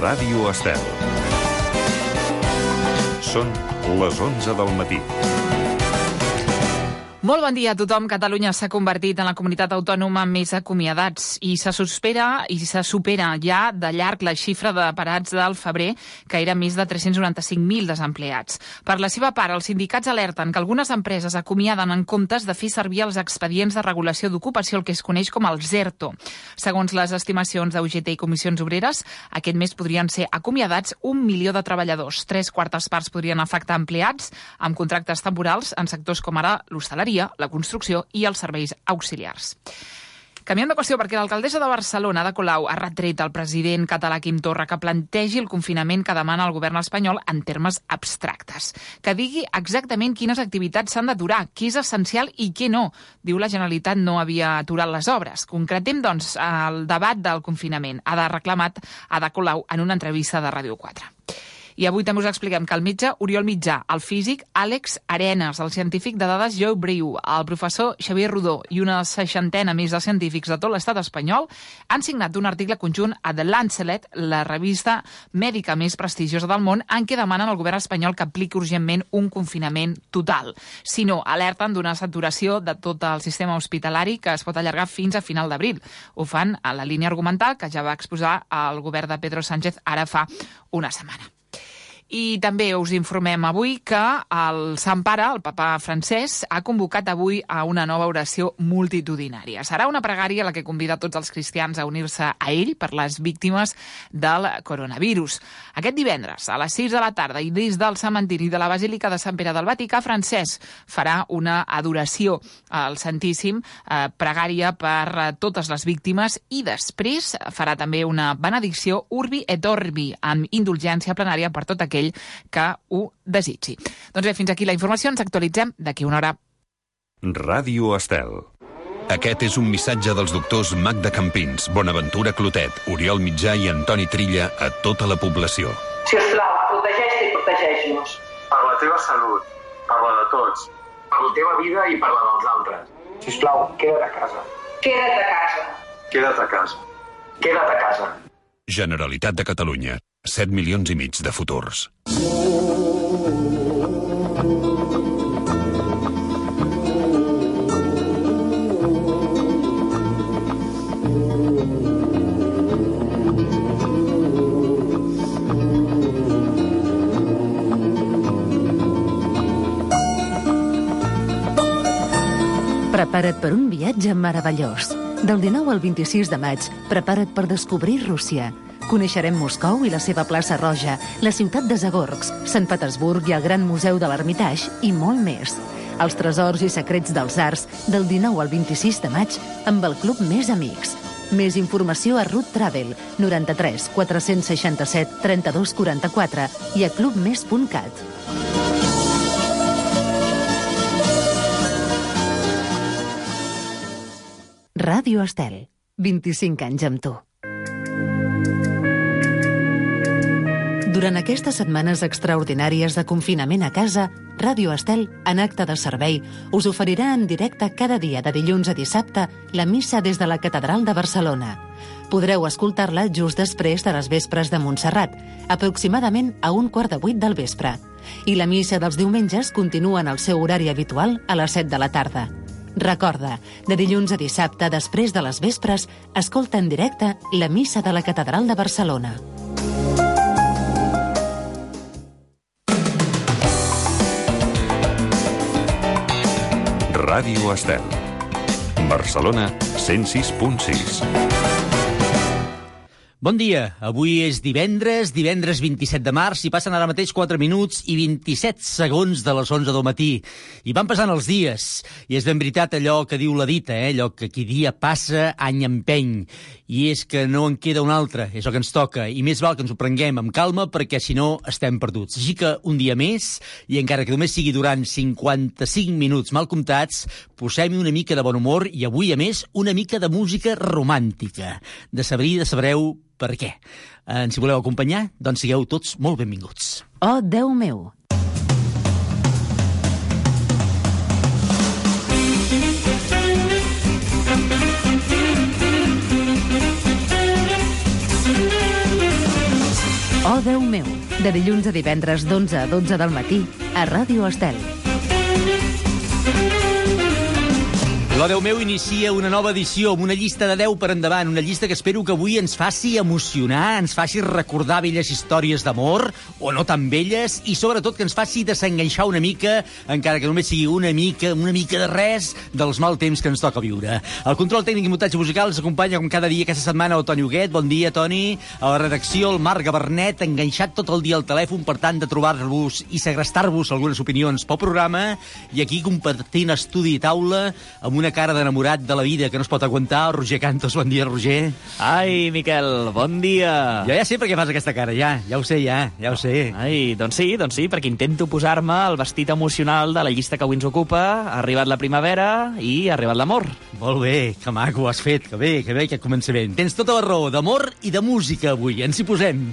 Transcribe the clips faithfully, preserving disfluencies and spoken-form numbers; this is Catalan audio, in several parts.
Ràdio Estel. Són les onze del matí. Molt bon dia a tothom. Catalunya s'ha convertit en la comunitat autònoma amb més acomiadats i se sospera i se supera ja de llarg la xifra de parats del febrer, que era més de tres-cents noranta-cinc mil desempleats. Per la seva part, els sindicats alerten que algunes empreses acomiaden en comptes de fer servir els expedients de regulació d'ocupació, el que es coneix com el ZERTO. Segons les estimacions d'U G T i Comissions Obreres, aquest mes podrien ser acomiadats un milió de treballadors. Tres quartes parts podrien afectar empleats amb contractes temporals en sectors com ara l'hostaleria, la construcció i els serveis auxiliars. Canviem de qüestió perquè l'alcaldessa de Barcelona, Ada Colau, ha retret al president català Quim Torra que plantegi el confinament que demana el govern espanyol en termes abstractes. Que digui exactament quines activitats s'han d'aturar, què és essencial i què no. Diu la Generalitat no havia aturat les obres. Concretem, doncs, el debat del confinament. Ha reclamat Ada Colau en una entrevista de Ràdio quatre. I avui també us expliquem que el metge Oriol Mitjà, el físic Àlex Arenas, el científic de dades Joe Briu, el professor Xavier Rodó i una seixantena més de científics de tot l'estat espanyol han signat un article conjunt a The Lancet, la revista mèdica més prestigiosa del món, en què demanen al govern espanyol que apliqui urgentment un confinament total. Si no, alerten d'una saturació de tot el sistema hospitalari que es pot allargar fins a final d'abril. Ho fan a la línia argumental que ja va exposar el govern de Pedro Sánchez ara fa una setmana. I també us informem avui que el Sant Pare, el papa Francesc, ha convocat avui a una nova oració multitudinària. Serà una pregària la que convida tots els cristians a unir-se a ell per les víctimes del coronavirus. Aquest divendres, a les sis de la tarda, i des del cementiri de la Basílica de Sant Pere del Vaticà, Francesc farà una adoració al Santíssim, eh, pregària per totes les víctimes, i després farà també una benedicció Urbi et Orbi, amb indulgència plenària per tot aquell que ho desitgi. Doncs bé, fins aquí la informació. Ens actualitzem d'aquí una hora. Ràdio Estel. Aquest és un missatge dels doctors Magda Campins, Bonaventura Clotet, Oriol Mitjà i Antoni Trilla a tota la població. Si us plau, protegeix-te i protegeix-nos. Per la teva salut, per la de tots, per la teva vida i per la dels altres. Si us plau, queda't a casa. Queda't a casa. Queda't a casa. Queda't a casa. Generalitat de Catalunya. set milions i mig de futurs. Prepara't per un viatge meravellós. Del dinou al vint-i-sis de maig, prepara't per descobrir Rússia. Coneixerem Moscou i la seva plaça Roja, la ciutat de Zagorsk, Sant Petersburg i el Gran Museu de l'Ermitage i molt més. Els tresors i secrets dels arts del dinou al vint-i-sis de maig amb el Club Més Amics. Més informació a Root Travel, noranta-tres quatre-cents seixanta-set trenta-dos quaranta-quatre i a clubmes punt cat. Ràdio Estel, vint-i-cinc anys amb tu. Durant aquestes setmanes extraordinàries de confinament a casa, Ràdio Estel, en acte de servei, us oferirà en directe cada dia de dilluns a dissabte la missa des de la Catedral de Barcelona. Podreu escoltar-la just després de les vespres de Montserrat, aproximadament a un quart de vuit del vespre. I la missa dels diumenges continua en el seu horari habitual a les set de la tarda. Recorda, de dilluns a dissabte, després de les vespres, escolta en directe la missa de la Catedral de Barcelona. Ràdio Estel. Barcelona, cent sis punt sis. Bon dia, avui és divendres, divendres vint-i-set de març, i passen ara mateix quatre minuts i vint-i-set segons de les onze del matí. I van passant els dies, i és ben veritat allò que diu la dita, eh? Allò que qui dia passa, any empeny. I és que no en queda un altre, és el que ens toca, i més val que ens ho prenguem amb calma, perquè si no estem perduts. Així que un dia més, i encara que només sigui durant cinquanta-cinc minuts mal comptats, posem-hi una mica de bon humor, i avui, a més, una mica de música romàntica. De saber i de sabreu per què. Eh, si voleu acompanyar, doncs sigueu tots molt benvinguts. Oh, Déu meu! Oh, Déu meu, de dilluns a divendres d'onze a dotze del matí a Ràdio Estel. Lo Déu meu inicia una nova edició amb una llista de deu per endavant, una llista que espero que avui ens faci emocionar, ens faci recordar velles històries d'amor, o no tan velles, i sobretot que ens faci desenganxar una mica, encara que només sigui una mica, una mica de res, dels mal temps que ens toca viure. El control tècnic i muntatge musical ens acompanya com cada dia aquesta setmana el Toni Huguet. Bon dia, Toni. A la redacció, el Marc Gabernet, enganxat tot el dia al telèfon per tant de trobar-vos i segrestar-vos algunes opinions pel programa, i aquí compartint estudi i taula amb una cara d'enamorat de la vida que no es pot aguantar, Roger Cantos. Bon dia, Roger. Ai, Miquel, bon dia. Jo ja sé per què fas aquesta cara, ja. Ja ho sé, ja. Ja ho sé. Ai, doncs sí, doncs sí, perquè intento posar-me el vestit emocional de la llista que avui ens ocupa. Ha arribat la primavera i ha arribat l'amor. Molt bé, que maco has fet. Que bé, que bé, aquest començament. Tens tota la raó, d'amor i de música avui. Ens hi posem.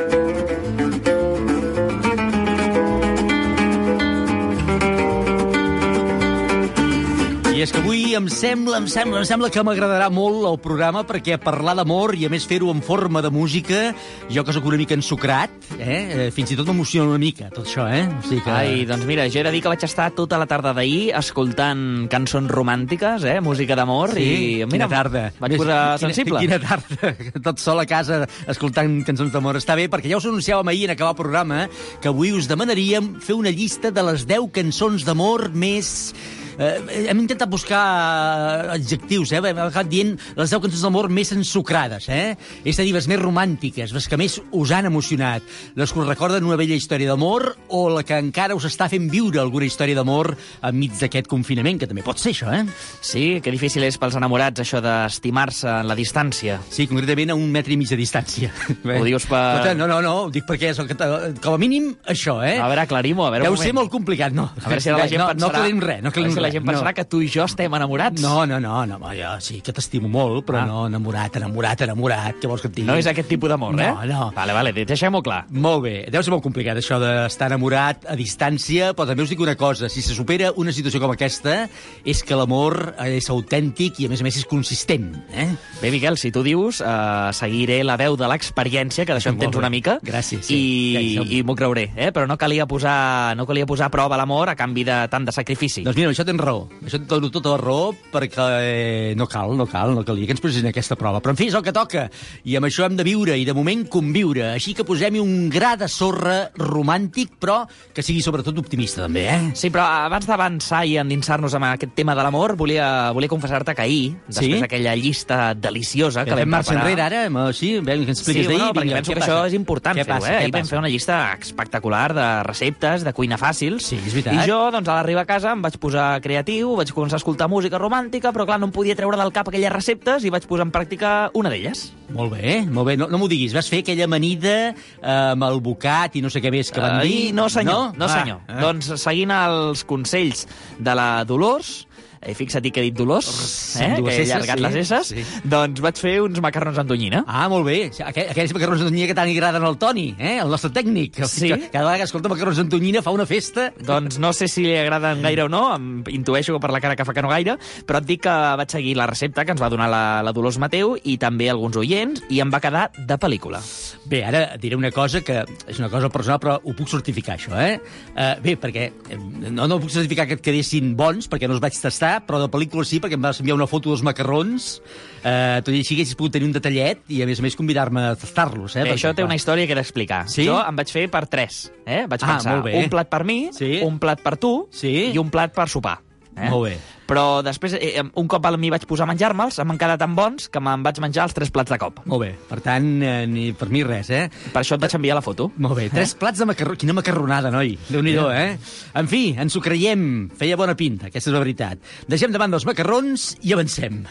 I és que avui em sembla, em sembla, em sembla que m'agradarà molt el programa, perquè parlar d'amor i a més fer-ho en forma de música, jo que sóc una mica ensucrat, eh? Fins i tot m'emociona una mica, tot això, eh? O sigui que... Ai, doncs mira, jo he de dir que vaig estar tota la tarda d'ahir escoltant cançons romàntiques, eh? Música d'amor, sí, i mira, quina tarda. Vaig posar sensible. Quina, quina tarda, tot sol a casa escoltant cançons d'amor. Està bé, perquè ja us anunciàvem ahir en acabar el programa que avui us demanaríem fer una llista de les deu cançons d'amor més... Eh, hem intentat buscar adjectius, eh? Hem acabat dient les deu cançons d'amor més ensucrades, eh? És a dir, les més romàntiques, les que més us han emocionat, les que us recorden una vella història d'amor o la que encara us està fent viure alguna història d'amor enmig d'aquest confinament, que també pot ser això, eh? Sí, que difícil és pels enamorats això d'estimar-se en la distància. Sí, concretament a un metre i mig de distància. Ho dius per... No, no, no, ho dic perquè és el que... Com a mínim, això, eh? A veure, aclarim-ho, a veure Deu un ser moment. molt complicat, no. A veure si ara la gent no, pensarà... No aclarim res, no aclarim res. La gent pensarà no. que tu i jo estem enamorats. No, no, no, no, jo sí que t'estimo molt, però ah. no enamorat, enamorat, enamorat, què vols que et digui? No és aquest tipus d'amor, no, eh? No, no. Vale, vale, deixem-ho clar. Molt bé, deu ser molt complicat això d'estar enamorat a distància, però també us dic una cosa, si se supera una situació com aquesta, és que l'amor és autèntic i a més a més és consistent, eh? Bé, Miquel, si tu dius, eh, seguiré la veu de l'experiència, que d'això en tens una mica. Gràcies, sí. I, ja, i m'ho creuré, eh? Però no calia posar, no calia posar a prova l'amor a canvi de tant de sacrifici. Doncs mira, això tens raó. Això et dono tota la raó perquè eh, no cal, no cal, no calia que ens posessin aquesta prova. Però en fi, és el que toca. I amb això hem de viure i de moment conviure. Així que posem-hi un gra de sorra romàntic, però que sigui sobretot optimista també, eh? Sí, però abans d'avançar i endinsar-nos en aquest tema de l'amor, volia, volia confessar-te que ahir, després sí? d'aquella llista deliciosa que, que vam marxa preparar... enrere, ara? Sí, vam, que ens expliques sí, d'ahir. Bueno, perquè penso que això és important fer-ho, eh? Ahir vam fer una llista espectacular de receptes, de cuina fàcils. Sí, és veritat. I jo, doncs, a l'arribar a casa em vaig posar creatiu, vaig començar a escoltar música romàntica, però clar, no em podia treure del cap aquelles receptes i vaig posar en pràctica una d'elles. Molt bé, molt bé. No, no m'ho diguis, vas fer aquella amanida eh, amb el bocat i no sé què més que van dir? Uh, no, senyor, no, no ah, senyor. Ah. Doncs seguint els consells de la Dolors, eh, fixa't que he dit Dolors, eh, que he allargat sí, les esses, sí. doncs vaig fer uns macarrons amb tonyina. Ah, molt bé. Aqu aquells macarrons amb tonyina que tant li agraden al Toni, eh? El nostre tècnic. Sí. Que cada vegada que escolta macarrons amb tonyina fa una festa. Doncs no sé si li agraden gaire o no, em intueixo que per la cara que fa que no gaire, però et dic que vaig seguir la recepta que ens va donar la, la Dolors Mateu i també alguns oients, i em va quedar de pel·lícula. Bé, ara diré una cosa que és una cosa personal, però ho puc certificar, això, eh? Uh, bé, perquè no, no puc certificar que et quedessin bons, perquè no els vaig tastar, però de pel·lícula sí, perquè em vas enviar una foto dels macarrons, uh, tot i així haguessis pogut tenir un detallet i, a més a més, convidar-me a tastar-los, eh? Bé, això té una història que he d'explicar. Sí? Jo em vaig fer per tres, eh? Vaig ah, pensar un plat per mi, sí? un plat per tu sí? i un plat per sopar. Eh? Molt bé. Però després, eh, un cop m'hi vaig posar a menjar-me'ls, em van quedar tan bons que me'n vaig menjar els tres plats de cop. Molt bé. Per tant, eh, ni per mi res, eh? Per això et vaig enviar la foto. Molt bé. Tres eh? plats de macarró. Quina macarronada, noi. Déu-n'hi-do, eh? En fi, ens ho creiem. Feia bona pinta, aquesta és la veritat. Deixem davant dels macarrons i avancem.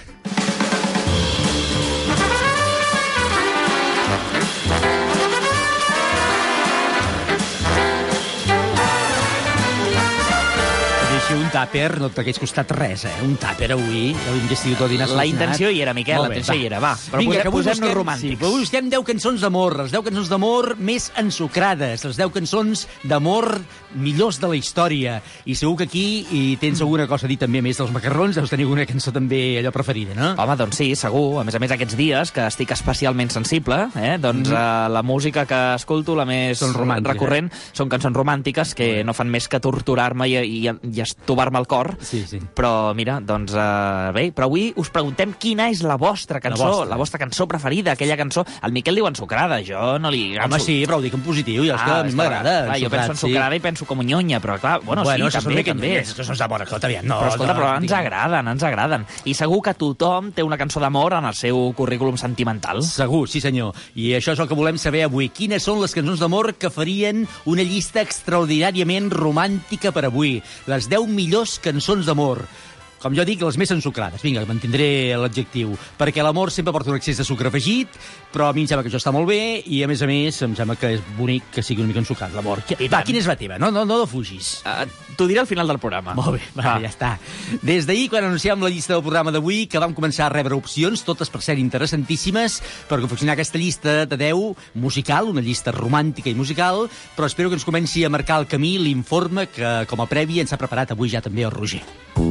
un tàper no t'hagués costat res, eh? Un tàper avui, hauríem gestit tot dinar La intenció hi era, Miquel, la intenció hi era, va. Però Vinga, que avui posem-nos busquem, romàntics. sí, avui busquem deu cançons d'amor, les deu cançons d'amor més ensucrades, les deu cançons d'amor millors de la història. I segur que aquí hi tens alguna cosa a dir també més dels macarrons, deus tenir alguna cançó també allò preferida, no? Home, doncs sí, segur. A més a més, aquests dies, que estic especialment sensible, eh, doncs mm. eh, la música que escolto, la més recurrent, eh? són cançons romàntiques que no fan més que torturar-me i, i, i estovar-me el cor. Sí, sí. Però, mira, doncs eh, bé, però avui us preguntem quina és la vostra cançó, la vostra, la vostra cançó preferida, aquella cançó... El Miquel diu ensucrada, jo no li... Home, sí, però ho dic en positiu, ja, és que ah, a mi m'agrada. Jo penso ensucrada sí. i penso com nyonya, però clar, bueno, bueno sí, també, també. Això són d'amor, escolta, aviam, no... Però escolta, no, però no, ens agraden, ens agraden. I segur que tothom té una cançó d'amor en el seu currículum sentimental. Segur, sí senyor. I això és el que volem saber avui. Quines són les cançons d'amor que farien una llista extraordinàriament romàntica per avui? Les deu millors cançons d'amor. Com jo dic, les més ensucrades. Vinga, mantindré l'adjectiu. Perquè l'amor sempre porta un excés de sucre afegit, però a mi em sembla que això està molt bé i, a més a més, em sembla que és bonic que sigui una mica ensucrat, l'amor. Va, quina és la teva? No, no, no defugis. Uh, T'ho diré al final del programa. Molt bé, va, ah. ja està. Des d'ahir, quan anunciàvem la llista del programa d'avui, que vam començar a rebre opcions, totes per ser interessantíssimes, per confeccionar aquesta llista de deu musical, una llista romàntica i musical, però espero que ens comenci a marcar el camí l'informe que, com a previ, ens ha preparat avui ja també el Roger.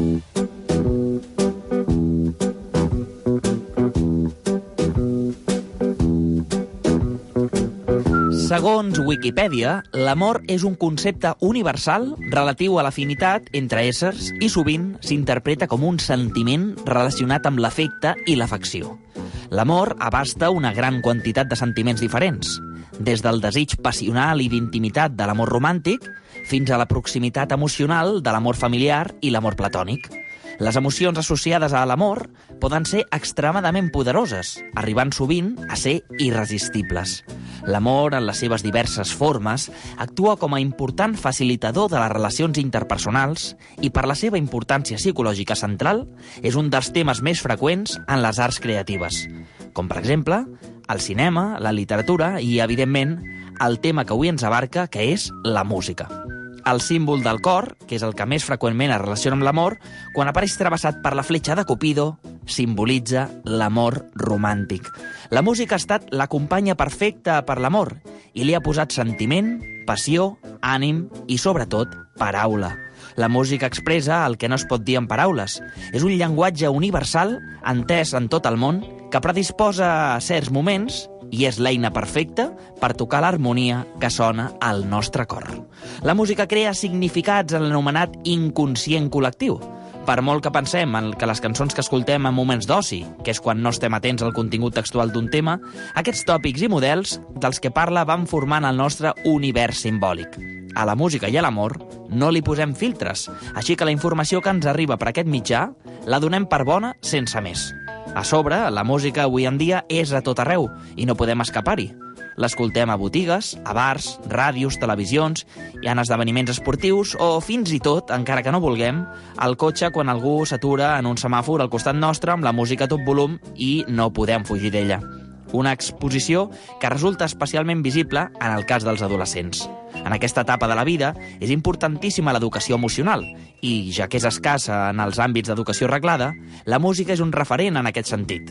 Segons Wikipedia, l'amor és un concepte universal relatiu a l'afinitat entre éssers i sovint s'interpreta com un sentiment relacionat amb l'afecte i l'afecció. L'amor abasta una gran quantitat de sentiments diferents, des del desig passional i d'intimitat de l'amor romàntic fins a la proximitat emocional de l'amor familiar i l'amor platònic. Les emocions associades a l'amor poden ser extremadament poderoses, arribant sovint a ser irresistibles. L'amor, en les seves diverses formes, actua com a important facilitador de les relacions interpersonals i, per la seva importància psicològica central, és un dels temes més freqüents en les arts creatives, com, per exemple, el cinema, la literatura i, evidentment, el tema que avui ens abarca, que és la música. El símbol del cor, que és el que més freqüentment es relaciona amb l'amor, quan apareix travessat per la fletxa de Cupido, simbolitza l'amor romàntic. La música ha estat la companya perfecta per l'amor i li ha posat sentiment, passió, ànim i, sobretot, paraula. La música expressa el que no es pot dir en paraules. És un llenguatge universal, entès en tot el món, que predisposa a certs moments i és l'eina perfecta per tocar l'harmonia que sona al nostre cor. La música crea significats en l'anomenat inconscient col·lectiu. Per molt que pensem en que les cançons que escoltem en moments d'oci, que és quan no estem atents al contingut textual d'un tema, aquests tòpics i models dels que parla van formant el nostre univers simbòlic. A la música i a l'amor no li posem filtres, així que la informació que ens arriba per aquest mitjà la donem per bona sense més. A sobre, la música avui en dia és a tot arreu i no podem escapar-hi. L'escoltem a botigues, a bars, ràdios, televisions, i en esdeveniments esportius o, fins i tot, encara que no vulguem, al cotxe quan algú s'atura en un semàfor al costat nostre amb la música a tot volum i no podem fugir d'ella. Una exposició que resulta especialment visible en el cas dels adolescents. En aquesta etapa de la vida és importantíssima l'educació emocional i, ja que és escassa en els àmbits d'educació reglada, la música és un referent en aquest sentit.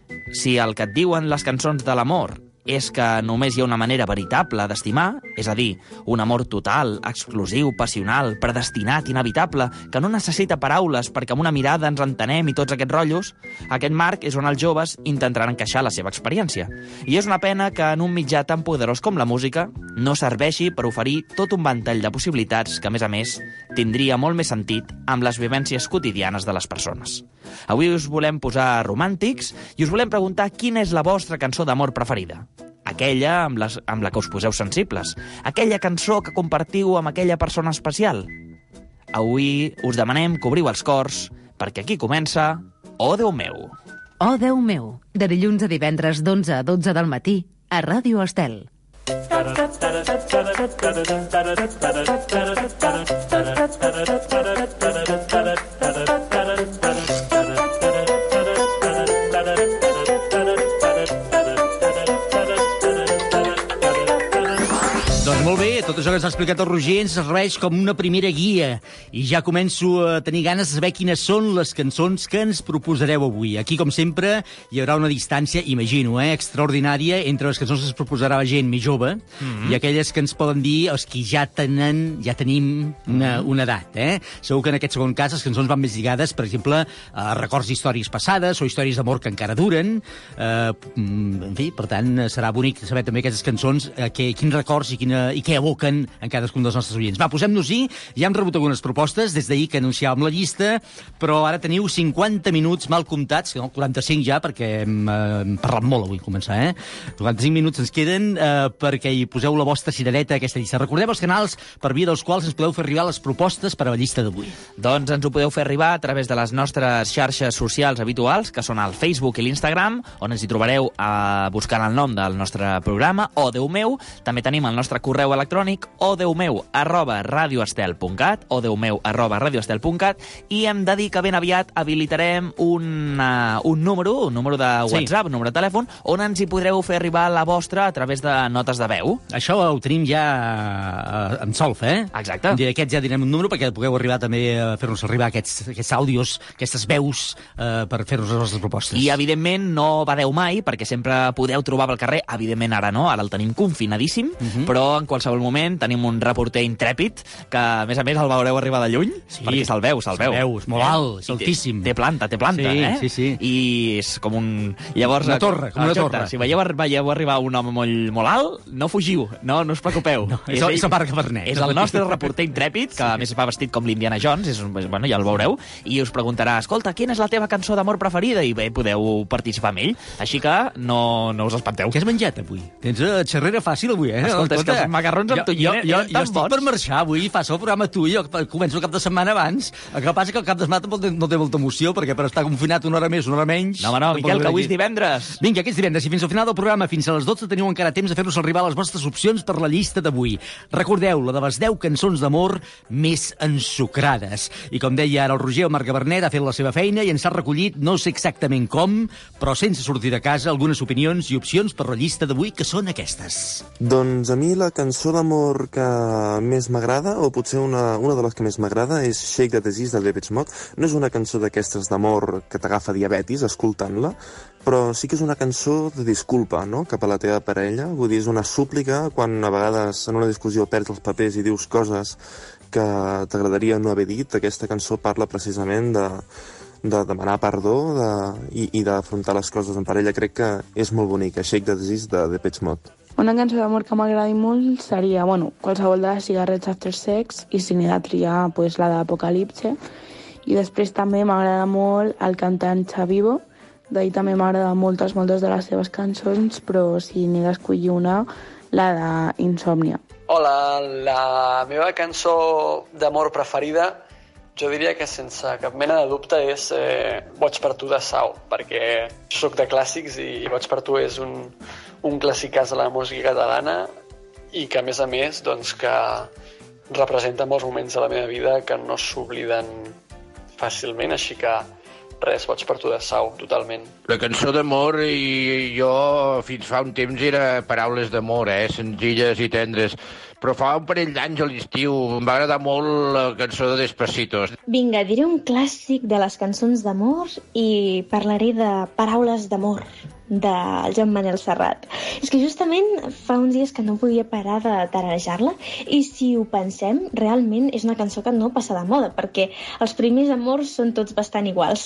Si el que et diuen les cançons de l'amor és que només hi ha una manera veritable d'estimar, és a dir, un amor total, exclusiu, passional, predestinat, inevitable, que no necessita paraules perquè amb una mirada ens entenem i tots aquests rotllos, aquest marc és on els joves intentaran encaixar la seva experiència. I és una pena que en un mitjà tan poderós com la música no serveixi per oferir tot un ventall de possibilitats que, a més a més, tindria molt més sentit amb les vivències quotidianes de les persones. Avui us volem posar romàntics i us volem preguntar quina és la vostra cançó d'amor preferida. Aquella amb, les, amb la que us poseu sensibles. Aquella cançó que compartiu amb aquella persona especial. Avui us demanem que obriu els cors, perquè aquí comença Oh, Déu meu. Oh, Déu meu, de dilluns a divendres d'onze a dotze del matí, a Ràdio Estel. Doncs molt bé, tot això que ens ha explicat el Roger ens serveix com una primera guia i ja començo a tenir ganes de saber quines són les cançons que ens proposareu avui. Aquí, com sempre, hi haurà una distància, imagino, eh, extraordinària entre les cançons que ens proposarà la gent més jove mm-hmm. i aquelles que ens poden dir els que ja tenen, ja tenim una, una edat. Eh? Segur que en aquest segon cas les cançons van més lligades, per exemple, a records d'històries passades o històries d'amor que encara duren. Eh, en fi, per tant, serà bonic saber també aquestes cançons, eh, que, quins records i, quina, i què evoquen en cadascun dels nostres oients. Va, posem-nos-hi. Ja hem rebut algunes propostes des d'ahir que anunciàvem la llista, però ara teniu cinquanta minuts mal comptats, no, quaranta-cinc ja, perquè hem, eh, hem parlat molt avui començar, eh? quaranta-cinc minuts ens queden eh, perquè hi poseu la vostra cirereta a aquesta llista. Recordeu els canals per via dels quals ens podeu fer arribar les propostes per a la llista d'avui. Doncs ens ho podeu fer arribar a través de les nostres xarxes socials habituals, que són el Facebook i l'Instagram, on ens hi trobareu eh, buscant el nom del nostre programa, o Déu meu. També tenim el nostre correu electrònic, o déu meu arroba radioestel punt cat, o déu meu arroba radioestel punt cat, i hem de dir que ben aviat habilitarem un, uh, un número, un número de WhatsApp, sí. un número de telèfon, on ens hi podreu fer arribar la vostra a través de notes de veu. Això ho tenim ja uh, en solf, eh? Exacte. D'aquests ja direm un número perquè pugueu arribar també a fer-nos arribar aquests, aquests àudios, aquestes veus uh, per fer-nos les vostres propostes. I, evidentment, no badeu mai, perquè sempre podeu trobar pel carrer. Evidentment, ara no, ara el tenim confinadíssim, uh-huh. però en qualsevol moment tenim un reporter intrèpid que, a més a més, el veureu arribar de lluny, sí. perquè se'l veu, se'l veu. Se'l veu, és molt alt, és altíssim. Té, té planta, té planta, sí, eh? Sí, sí. I és com un... Llavors, una torre, com una torre. Si veieu, veieu arribar un home molt, molt alt, no fugiu, no, no us preocupeu. No, és, és, ell, és, és el nostre reporter intrèpid, que sí. a més va vestit com l'Indiana Jones, és, bueno, ja el veureu, i us preguntarà, escolta, quina és la teva cançó d'amor preferida? I bé, podeu participar amb ell. Així que no, no us espanteu. Què has menjat avui? Tens uh, xerrera fàcil avui, eh? Escolta, és que els macarrons amb tonyina jo, jo, jo, jo estic bons. per marxar avui, fas el programa tu i jo començo el cap de setmana abans. El que passa que el cap de setmana no té molta emoció, perquè per estar confinat una hora més, una hora menys... No, home, no, Miquel, que avui és divendres. Vinga, que és divendres, i fins al final del programa, fins a les dotze, teniu encara temps de fer-nos arribar les vostres opcions per la llista d'avui. Recordeu, la de les deu cançons d'amor més ensucrades. I com deia ara el Roger, el Marc Gabernet ha fet la seva feina i ens ha recollit, no sé exactament com, però sense sortir de casa, algunes opinions i opcions per la llista d'avui, que són aquestes. Doncs a mi la cançó d'amor que més m'agrada, o potser una, una de les que més m'agrada, és Shake the Disease de Depeche Mode. No és una cançó d'aquestes d'amor que t'agafa diabetis escoltant-la, però sí que és una cançó de disculpa, no?, cap a la teva parella. Vull dir, és una súplica quan a vegades en una discussió perds els papers i dius coses que t'agradaria no haver dit. Aquesta cançó parla precisament de, de demanar perdó de, i, i d'afrontar les coses en parella. Crec que és molt bonica, Shake the Disease de Depeche Mode. Una cançó d'amor que m'agradi molt seria, bueno, qualsevol de Cigarettes After Sex, i si n'he de triar, pues, la d'Apocalipse. I després també m'agrada molt el cantant Xavivo. D'ahir també m'agrada moltes, moltes de les seves cançons, però si n'he d'escollir una, la d'Insòmnia. Hola, la meva cançó d'amor preferida, jo diria que sense cap mena de dubte és eh, Boig per tu de Sau, perquè soc de clàssics i Boig per tu és un, un clàssicàs de la música catalana i que, a més a més, doncs, que representa molts moments de la meva vida que no s'obliden fàcilment, així que res, Boig per tu de Sau, totalment. La cançó d'amor, i jo fins fa un temps era paraules d'amor, eh? Senzilles i tendres. Però fa un parell d'anys a l'estiu em va agradar molt la cançó de Despacitos. Vinga, diré un clàssic de les cançons d'amor i parlaré de Paraules d'amor, del Joan Manel Serrat. És que justament fa uns dies que no podia parar de tararejar-la, i si ho pensem, realment és una cançó que no passa de moda, perquè els primers amors són tots bastant iguals.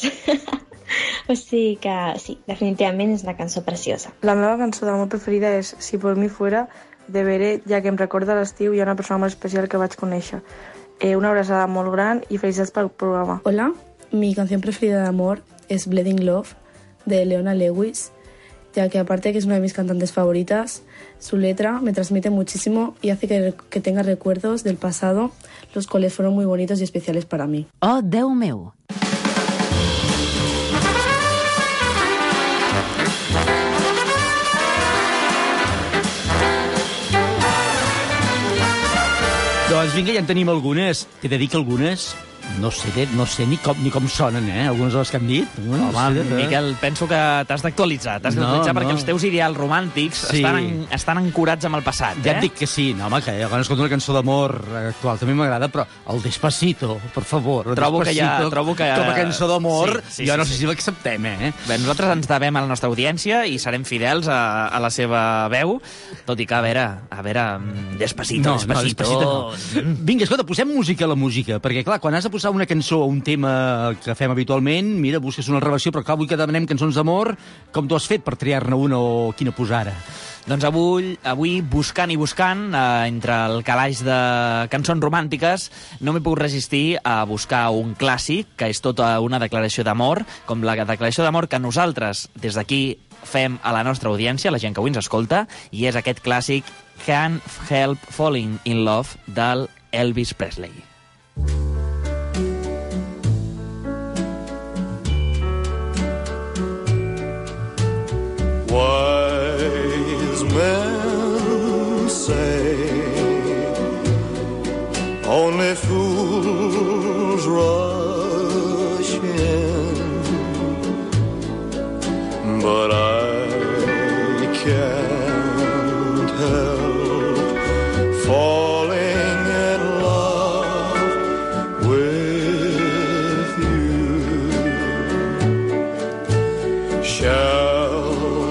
O sigui que sí, definitivament és una cançó preciosa. La meva cançó d'amor preferida és Si por mí fuera, de Beret, ja que em recorda l'estiu i una persona molt especial que vaig conèixer. Eh, una abraçada molt gran i felicitats pel programa. Hola, mi canción preferida de amor es Bleeding Love, de Leona Lewis, ya que aparte de que es una de mis cantantes favoritas, su letra me transmite muchísimo y hace que, que tenga recuerdos del pasado, los cuales fueron muy bonitos y especiales para mí. Oh, Déu meu! Doncs vinga, ja en tenim algunes. T'he de dir que algunes No sé, no sé ni com, ni com sonen, eh? Algunes de les que han dit. No, Home, no sé, Miquel, penso que t'has d'actualitzar. T'has No, d'actualitzar perquè no. els teus ideals romàntics Sí. estan, en, estan ancorats amb el passat, Ja eh? et dic que sí, no, home, que quan escolto una cançó d'amor actual també m'agrada, però el Despacito, per favor, el Trobo que Despacito, ja- trobo que- com a cançó d'amor, Sí, sí, jo sí, no sí. sé si l'acceptem, eh? Bé, nosaltres ens devem a la nostra audiència i serem fidels a, a la seva veu, tot i que, a veure, a veure, mm, Despacito, No, no, Despacito... Despacito no. Vinga, escolta, posem música a la música, perquè, clar, quan has de posar una cançó o un tema que fem habitualment, mira, busques una reversió, però clar, avui que demanem cançons d'amor, com tu has fet per triar-ne una o quina posar ara? Doncs avui, avui buscant i buscant, eh, entre el calaix de cançons romàntiques, no m'he pogut resistir a buscar un clàssic, que és tota una declaració d'amor, com la declaració d'amor que nosaltres, des d'aquí, fem a la nostra audiència, la gent que avui ens escolta, i és aquest clàssic Can't Help Falling in Love del Elvis Presley. Wise men say only fools rush in, but I can't help falling in love with you. Shall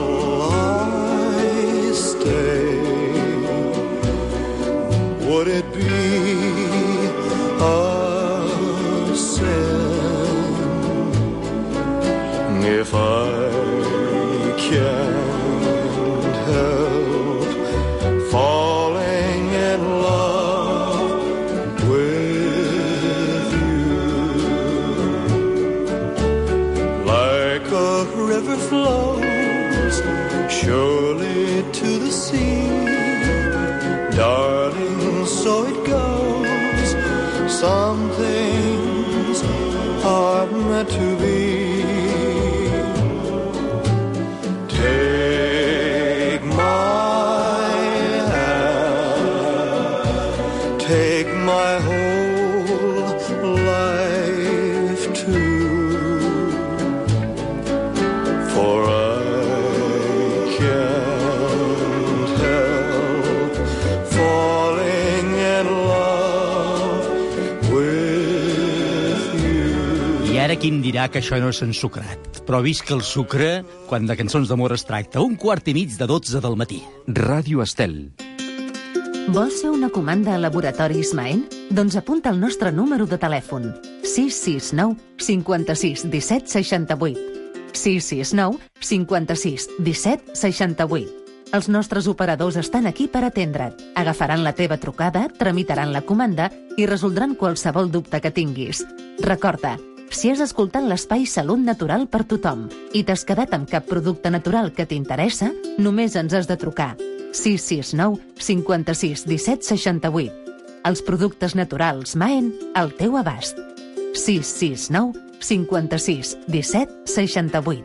I stay? Would it be a sin if I can't help falling in love with you? Like a river flows surely to the sea, darling, so it goes. Some things are meant to be. Take my hand, take my whole life too, for I can't help falling in love with you. I ara qui em dirà que això no és ensucrat? Però vist que el sucre, quan de cançons d'amor es tracta, un quart i mig de dotze del matí. Ràdio Estel. Vols fer una comanda a Laboratoris Maen? Doncs apunta el nostre número de telèfon. sis sis nou cinquanta-sis disset seixanta-vuit. sis sis nou cinquanta-sis disset seixanta-vuit. Els nostres operadors estan aquí per atendre't. Agafaran la teva trucada, tramitaran la comanda i resoldran qualsevol dubte que tinguis. Recorda, si has escoltat l'espai Salut Natural per tothom i t'has quedat amb cap producte natural que t'interessa, només ens has de trucar. sis sis nou cinquanta-sis disset seixanta-vuit. Els productes naturals Maen al teu abast. sis sis nou cinquanta-sis disset seixanta-vuit.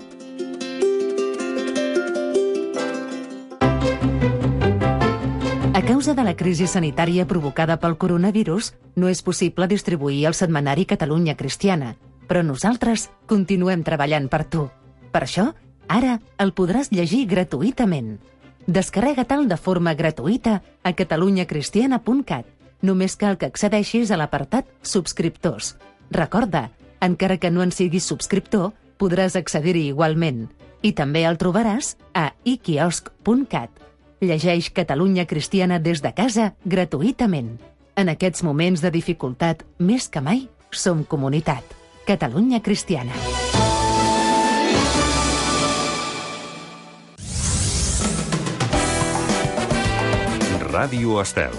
A causa de la crisi sanitària provocada pel coronavirus, no és possible distribuir el setmanari Catalunya Cristiana, però nosaltres continuem treballant per tu. Per això, ara el podràs llegir gratuïtament. Descarrega-te'l de forma gratuïta a catalunyacristiana punt cat. Només cal que accedeixis a l'apartat Subscriptors. Recorda, encara que no en siguis subscriptor, podràs accedir-hi igualment. I també el trobaràs a i quiosc punt cat. Llegeix Catalunya Cristiana des de casa gratuïtament. En aquests moments de dificultat, més que mai, som comunitat. Catalunya Cristiana. Ràdio Estel.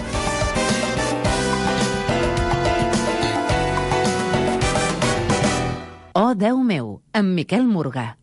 Oh, Déu meu, amb Miquel Morgà.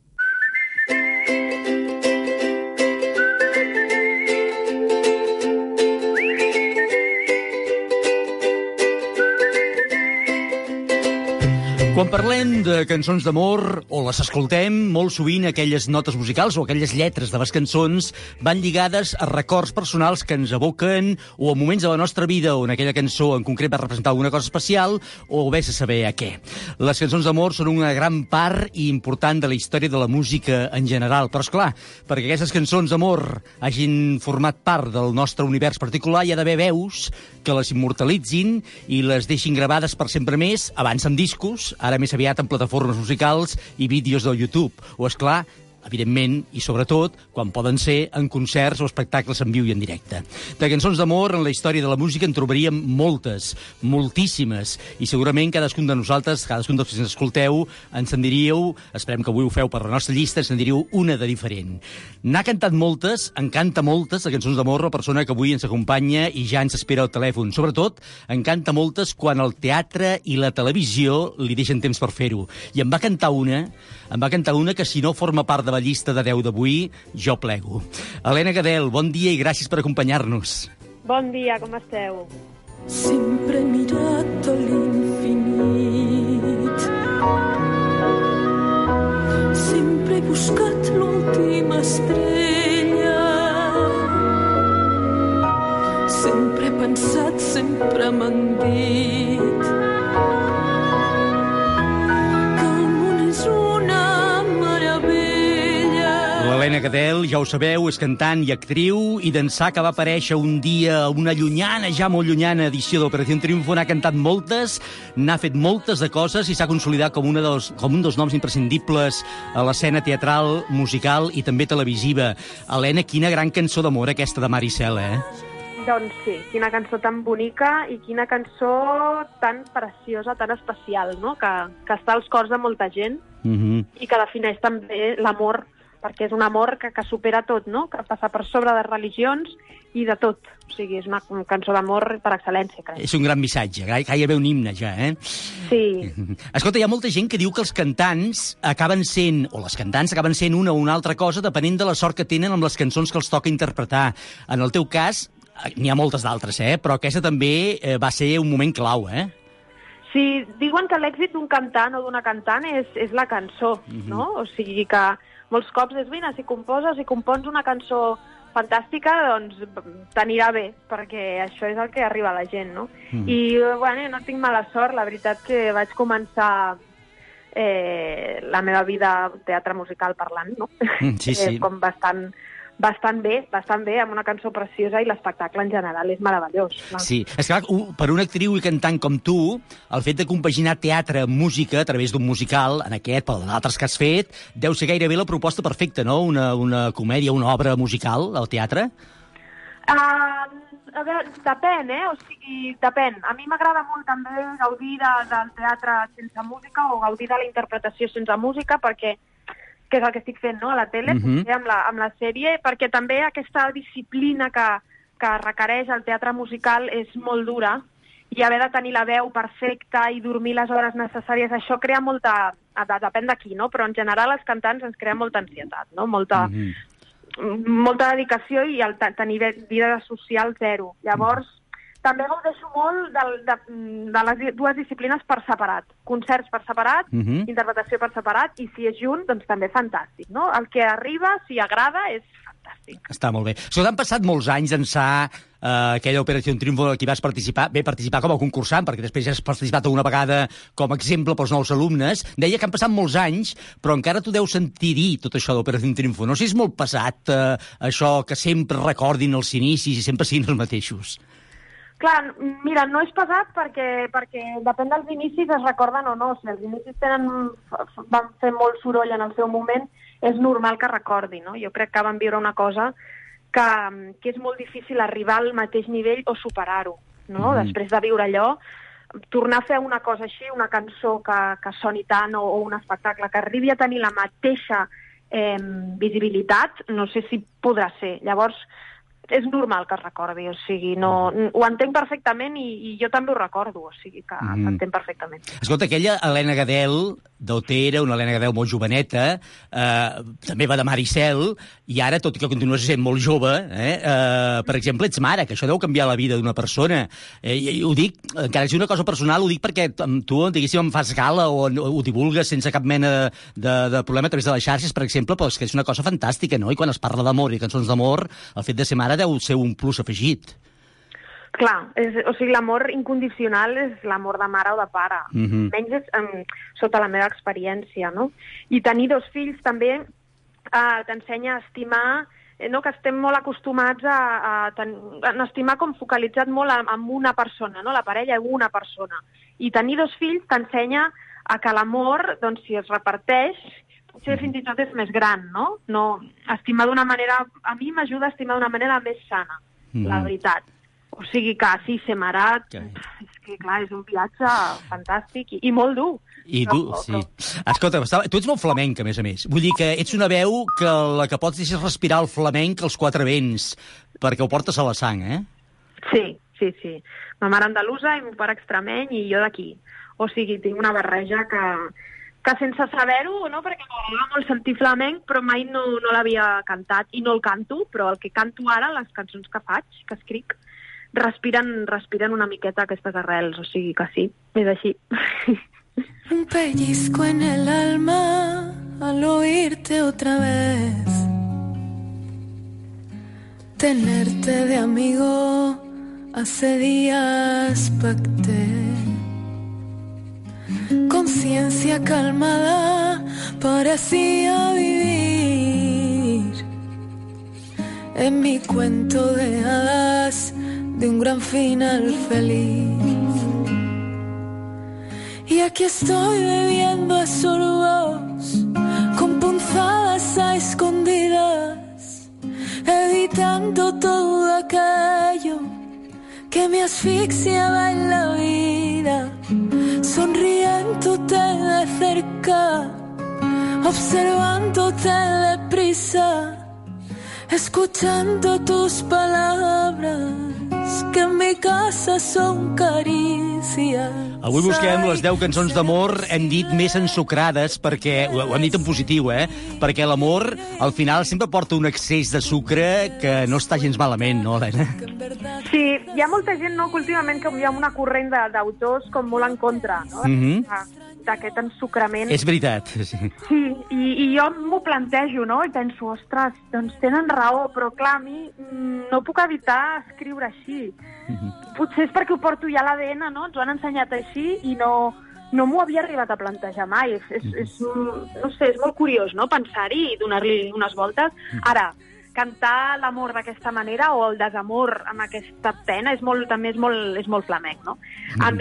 Quan parlem de cançons d'amor, o les escoltem, molt sovint aquelles notes musicals o aquelles lletres de les cançons van lligades a records personals que ens evoquen o a moments de la nostra vida on aquella cançó en concret va representar alguna cosa especial o vés a saber a què. Les cançons d'amor són una gran part i important de la història de la música en general, però esclar, perquè aquestes cançons d'amor hagin format part del nostre univers particular hi ha d'haver veus que les immortalitzin i les deixin gravades per sempre més, abans en discos, ara més aviat en plataformes musicals i vídeos del YouTube. O, esclar, evidentment, i sobretot, quan poden ser en concerts o espectacles en viu i en directe. De cançons d'amor, en la història de la música en trobaríem moltes, moltíssimes, i segurament cadascun de nosaltres, cadascun dels que ens escolteu, ens en diríeu, esperem que avui ho feu per la nostra llista, ens en diríeu una de diferent. N'ha cantat moltes, en canta moltes, de cançons d'amor, la persona que avui ens acompanya i ja ens espera al telèfon. Sobretot, en canta moltes quan el teatre i la televisió li deixen temps per fer-ho. I em va cantar una, em va cantar una que si no forma part de la llista de deu d'avui, jo plego. Helena Gadel, bon dia i gràcies per acompanyar-nos. Bon dia, com esteu? Sempre he mirat a l'infinit. Sempre he buscat l'última estrella. Sempre he pensat, sempre m'han dit que el món és una meravella. L'Helena Gadel, ja ho sabeu, és cantant i actriu i d'ençà que va aparèixer un dia a una llunyana, ja molt llunyana edició d'Operació Triunfo, n'ha cantat moltes, n'ha fet moltes de coses i s'ha consolidat com, una dels, com un dels noms imprescindibles a l'escena teatral, musical i també televisiva. Helena, quina gran cançó d'amor aquesta de Maricel, eh? Doncs sí, quina cançó tan bonica i quina cançó tan preciosa, tan especial, no? Que, que està als cors de molta gent mm-hmm. i que defineix també l'amor, perquè és un amor que, que supera tot, no? Que passa per sobre de religions i de tot. O sigui, és una cançó d'amor per excel·lència, crec. És un gran missatge, gairebé un himne ja, eh? Sí. Escolta, hi ha molta gent que diu que els cantants acaben sent, o les cantants acaben sent una o una altra cosa depenent de la sort que tenen amb les cançons que els toca interpretar. En el teu cas, n'hi ha moltes d'altres, eh? Però aquesta també eh, va ser un moment clau, eh? Sí, diuen que l'èxit d'un cantant o d'una cantant és, és la cançó, mm-hmm. no? O sigui que molts cops és, vine, si composes, si compons una cançó fantàstica, doncs t'anirà bé, perquè això és el que arriba a la gent, no? Mm. I, bueno, no tinc mala sort, la veritat que vaig començar eh, la meva vida teatre musical parlant, no? Mm, sí, sí. eh, com bastant... bastant bé, bastant bé, amb una cançó preciosa i l'espectacle en general és meravellós. Clar. Sí, és clar, per una actriu i cantant com tu, el fet de compaginar teatre amb música a través d'un musical, en aquest, però en altres que has fet, deu ser gairebé la proposta perfecta, no? Una, una comèdia, una obra musical al teatre? Uh, a veure, depèn, eh? O sigui, depèn. A mi m'agrada molt també gaudir de, del teatre sense música o gaudir de la interpretació sense música, perquè que és el que estic fent, no?, a la tele, mm-hmm. amb, la, amb la sèrie, perquè també aquesta disciplina que, que requereix el teatre musical és molt dura i haver de tenir la veu perfecta i dormir les hores necessàries, això crea molta... Depèn d'aquí, no?, però en general els cantants ens crea molta ansietat, no?, molta, mm-hmm. molta dedicació i el tenir vida social zero. Llavors, també gaudeixo molt de, de, de les dues disciplines per separat. Concerts per separat, uh-huh. interpretació per separat, i si és junt, doncs també fantàstic, no? El que arriba, si agrada, és fantàstic. Està molt bé. So, t'han passat molts anys d'ençà eh, aquella Operació Triunfo en què vas participar, bé, participar com a concursant, perquè després ja has participat una vegada com a exemple pels nous alumnes. Deia que han passat molts anys, però encara tu deus sentir dir tot això d'Operació Triunfo. No sé si és molt pesat, eh, això que sempre recordin els inicis i sempre siguin els mateixos. Clar, mira, no és pesat perquè, perquè depèn dels inicis es recorden o no. Si els inicis tenen, van fer molt soroll en el seu moment, és normal que recordi, no? Jo crec que van viure una cosa que, que és molt difícil arribar al mateix nivell o superar-ho, no? Mm. Després de viure allò, tornar a fer una cosa així, una cançó que, que soni tant o, o un espectacle que arribi a tenir la mateixa eh, visibilitat, no sé si podrà ser. Llavors, és normal que es recordi, o sigui, no, ho entenc perfectament i, i jo també ho recordo, o sigui que mm. s'entén perfectament. Escolta, aquella Helena Gadel, d'Otera, una Helena Gadel molt joveneta, eh, també va de Maricel, i ara, tot i que continues sent molt jove, eh, eh, per exemple, ets mare, que això deu canviar la vida d'una persona. Eh, i, i ho dic, encara que sigui una cosa personal, ho dic perquè tu, diguéssim, em fas gala o ho divulgues sense cap mena de, de, de problema a través de les xarxes, per exemple, però és que és una cosa fantàstica, no? I quan es parla d'amor i cançons d'amor, el fet de ser mare deu ser un plus afegit. Clar, és, o sigui, l'amor incondicional és l'amor de mare o de pare. Mm-hmm. Menys és, um, sota la meva experiència, no? I tenir dos fills també uh, t'ensenya a estimar, eh, no? Que estem molt acostumats a, a, ten, a estimar com focalitzat molt en, en una persona, no? La parella és una persona. I tenir dos fills t'ensenya a que l'amor, doncs, si es reparteix, potser fins i tot és més gran, no? no estimar d'una manera... A mi m'ajuda a estimar d'una manera més sana, mm. la veritat. O sigui que sí, ser mare, okay. és que clar, és un viatge fantàstic i, i molt dur. I tu, sí. Escolta, tu ets molt flamenc, a més a més. Vull dir que ets una veu que la que pots deixar respirar el flamenc als quatre vents, perquè ho portes a la sang, eh? Sí, sí, sí. Ma mare andalusa i mon pare extremeny i jo d'aquí. O sigui, tinc una barreja que... que sense saber-ho, no? Perquè m'agrada molt sentir flamenc, però mai no, no l'havia cantat, i no el canto, però el que canto ara, les cançons que faig, que escric, respiren, respiren una miqueta aquestes arrels, o sigui que sí, és així. Un pellizco en el alma al oírte otra vez. Tenerte de amigo hace días pacté. Conciencia calmada parecía vivir en mi cuento de hadas de un gran final feliz. Y aquí estoy bebiendo a sorbos con punzadas a escondidas, evitando todo aquello que me asfixiaba en la vida, sonriéndote de cerca, observándote deprisa, escuchando tus palabras, que en mi casa son caricias. Avui busquem les deu cançons d'amor, hem dit més ensucrades, perquè ho hem dit en positiu, eh? Perquè l'amor, al final, sempre porta un excés de sucre que no està gens malament, no, Helena? Sí, hi ha molta gent, no, que últimament que hi ha una corrent d'autors com molt en contra, no? Mm-hmm. D'aquest ensucrament. És veritat, sí. Sí, i, i jo m'ho plantejo, no? I penso, ostres, doncs tenen raó, però clar, a mi no puc evitar escriure així. Mm-hmm. Potser és perquè ho porto ja a l'A D N, no? Ens ho han ensenyat així i no, no m'ho havia arribat a plantejar mai. És, és, és, no sé, és molt curiós, no?, pensar-hi i donar-li unes voltes. Ara, cantar l'amor d'aquesta manera o el desamor amb aquesta pena és molt, també és molt, és molt flamenc, no? Mm. A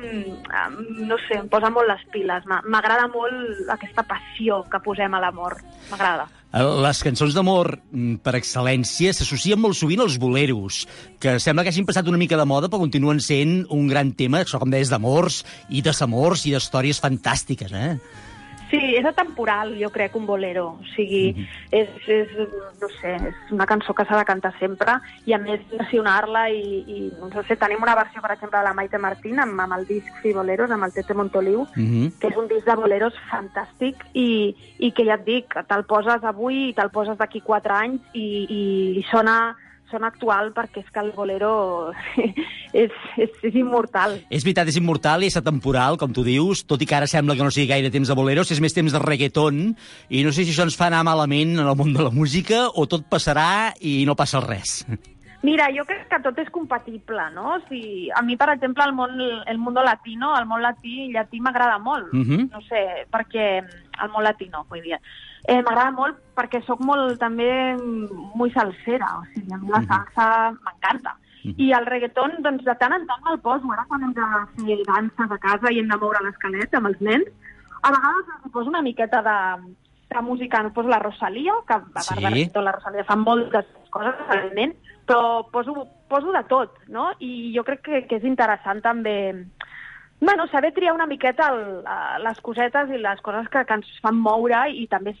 mi, no sé, em posa molt les piles. M'agrada molt aquesta passió que posem a l'amor. M'agrada. Les cançons d'amor, per excel·lència, s'associen molt sovint als boleros, que sembla que hagin passat una mica de moda, però continuen sent un gran tema, això com deies, d'amors i desamors i d'històries fantàstiques, eh? Sí, és atemporal, jo crec, un bolero. O sigui, mm-hmm. és, és, no sé, és una cançó que s'ha de cantar sempre i, a més, versionar-la i, i no sé, tenim una versió, per exemple, de la Maite Martín amb, amb el disc Sí Boleros, amb el Tete Montoliu, mm-hmm. que és un disc de boleros fantàstic i, i que ja et dic, te'l poses avui i te'l poses d'aquí quatre anys i, i, i sona... sona actual perquè és que el bolero és, és, és immortal. És veritat, és immortal i és atemporal, com tu dius, tot i que ara sembla que no sigui gaire temps de boleros, és més temps de reggaeton, i no sé si això ens fa anar malament en el món de la música o tot passarà i no passa res. Mira, jo crec que tot és compatible, no? O sigui, a mi, per exemple, el món, el món latino, el món latí, llatí m'agrada molt. Mm-hmm. No sé, perquè... El món latino, vull dir. Eh, m'agrada molt perquè sóc molt, també, muy salsera. O sigui, a mi la salsa mm-hmm. m'encanta. Mm-hmm. I el reggaeton, doncs, de tant en tant me'l poso. Ara, quan hem de fer danses a casa i hem de moure l'esquelet amb els nens, a vegades em poso una miqueta de, de música. Em poso la Rosalía, que a part sí. de reggaeton, la Rosalía fa moltes coses, evidentment, però poso, poso de tot, no? I jo crec que, que és interessant també, bueno, saber triar una miqueta el, les cosetes i les coses que, que ens fan moure i també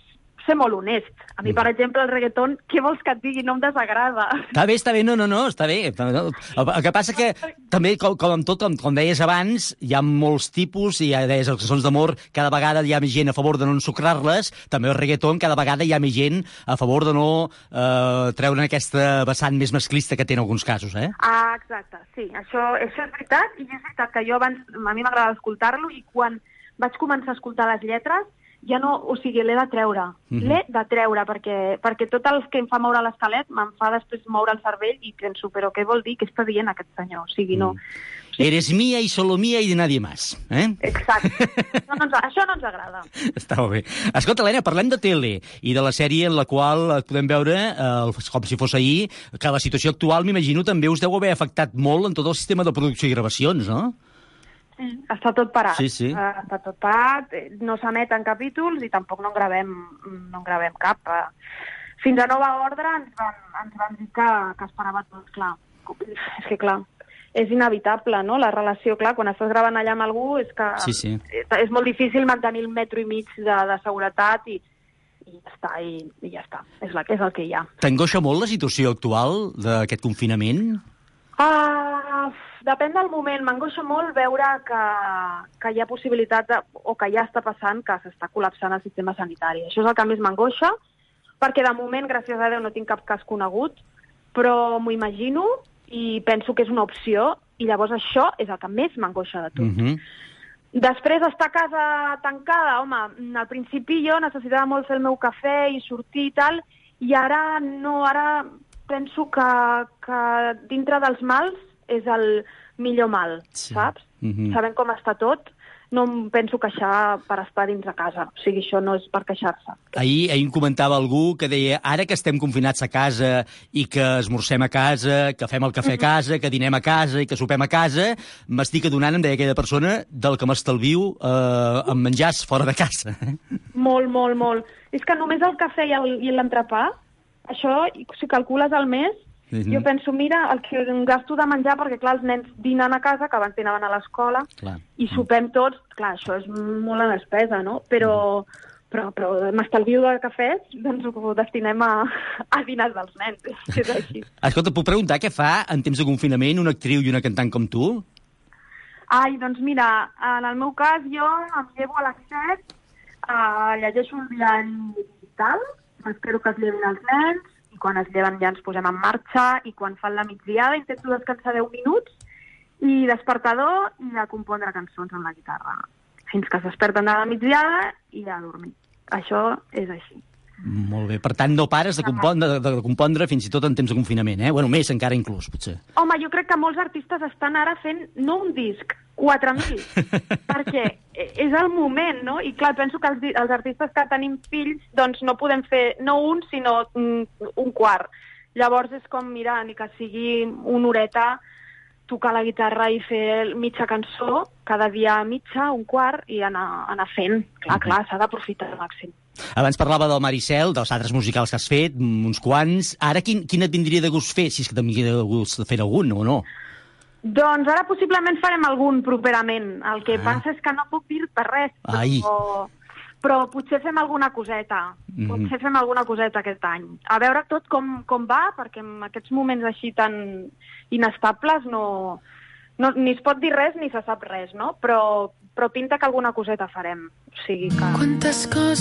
ser molt honest. A mi, per exemple, el reggaeton, què vols que et digui? No em desagrada. Està bé, està bé, no, no, no, està bé. El, el que passa que també, com, com amb tot, com, com deies abans, hi ha molts tipus, i ja deies, les cançons d'amor, cada vegada hi ha més gent a favor de no ensucrar-les, també el reggaeton, cada vegada hi ha més gent a favor de no eh, treure aquesta vessant més masclista que té en alguns casos, eh? Ah, exacte, sí, això, això és veritat, i és veritat que jo abans, a mi m'agrada escoltar-lo, i quan vaig començar a escoltar les lletres, ja no, o sigui, l'he de treure, mm-hmm. l'he de treure, perquè, perquè tot el que em fa moure l'esquelet me'n fa després moure el cervell i penso, però què vol dir? Què està dient aquest senyor? O sigui, no... Mm. Eres mía i solo mía i de nadie más, eh? Exacte. això, no ens, això no ens agrada. Està molt bé. Escolta, Helena, parlem de tele i de la sèrie en la qual podem veure, eh, com si fos ahir, que la situació actual, m'imagino, també us deu haver afectat molt en tot el sistema de producció i gravacions, no? Sí, està tot parat. Sí, sí. Uh, està tot parat, no s'emeten capítols i tampoc no en gravem, no en gravem cap. Uh, fins a nova ordre ens van, ens van dir que, que esperava tot, clar. És que, clar, és inevitable, no? La relació, clar, quan estàs gravant allà amb algú és que sí, sí. És, és molt difícil mantenir el metro i mig de, de seguretat i, i ja està, i, i ja està. És, la, és el que hi ha. T'angoixa molt la situació actual d'aquest confinament? Uh, depèn del moment. M'angoixa molt veure que, que hi ha possibilitat, de, o que ja està passant, que s'està col·lapsant el sistema sanitari. Això és el que més m'angoixa, perquè de moment, gràcies a Déu, no tinc cap cas conegut, però m'ho imagino i penso que és una opció, i llavors això és el que més m'angoixa de tot. Mm-hmm. Després, estar a casa tancada, home, al principi jo necessitava molt fer el meu cafè i sortir i tal, i ara no, ara... penso que, que dintre dels mals és el millor mal, sí. Saps? Mm-hmm. Sabent com està tot, no em penso queixar per estar dins de casa. O sigui, això no és per queixar-se. Ahir, ahir em comentava algú que deia, ara que estem confinats a casa i que esmorzem a casa, que fem el cafè a casa, que dinem a casa i que sopem a casa, m'estic adonant, em deia aquella persona, del que m'estalvio eh, en menjars fora de casa. Molt, molt, molt. És que només el cafè i, el, i l'entrepà, això, si calcules al mes, mm-hmm. jo penso, mira, el que em gasto de menjar, perquè, clar, els nens dinen a casa, que abans dinaven a l'escola, i sopem tots, clar, això és molt a despesa, no? Però, però, però m'estalvio de cafès, doncs ho destinem a, a dinars dels nens, és així. Escolta, puc preguntar què fa en temps de confinament una actriu i una cantant com tu? Ai, doncs mira, en el meu cas, jo em llevo a les set, uh, llegeixo un diari digital, espero que es llevin els nens, i quan es lleven ja ens posem en marxa, i quan fan la migdiada intento descansar deu minuts, i despertador, i a compondre cançons amb la guitarra. Fins que es desperten de la migdiada i a dormir. Això és així. Molt bé. Per tant, no pares de compondre, de, de compondre fins i tot en temps de confinament, eh? Bueno, més encara inclús, potser. Home, jo crec que molts artistes estan ara fent, no un disc, quatre mil, perquè és el moment, no? I clar, penso que els, els artistes que tenim fills, doncs no podem fer no un, sinó un, un quart. Llavors és com, mira, ni que sigui una horeta, tocar la guitarra i fer mitja cançó, cada dia mitja, un quart, i anar, anar fent. Clar, clar, s'ha d'aprofitar al màxim. Abans parlava del Maricel, dels altres musicals que has fet, uns quants. Ara quin, quin et vindria de gust fer, si és que t'hauria de gust fer algun o no? Doncs ara possiblement farem algun properament. El que ah. passa és que no puc dir-te res, però, però potser fem alguna coseta. Mm. Potser fem alguna coseta aquest any. A veure tot com, com va, perquè en aquests moments així tan inestables no, no, ni es pot dir res ni se sap res, no? Però, però pinta que alguna coseta farem. O sigui que... Quantes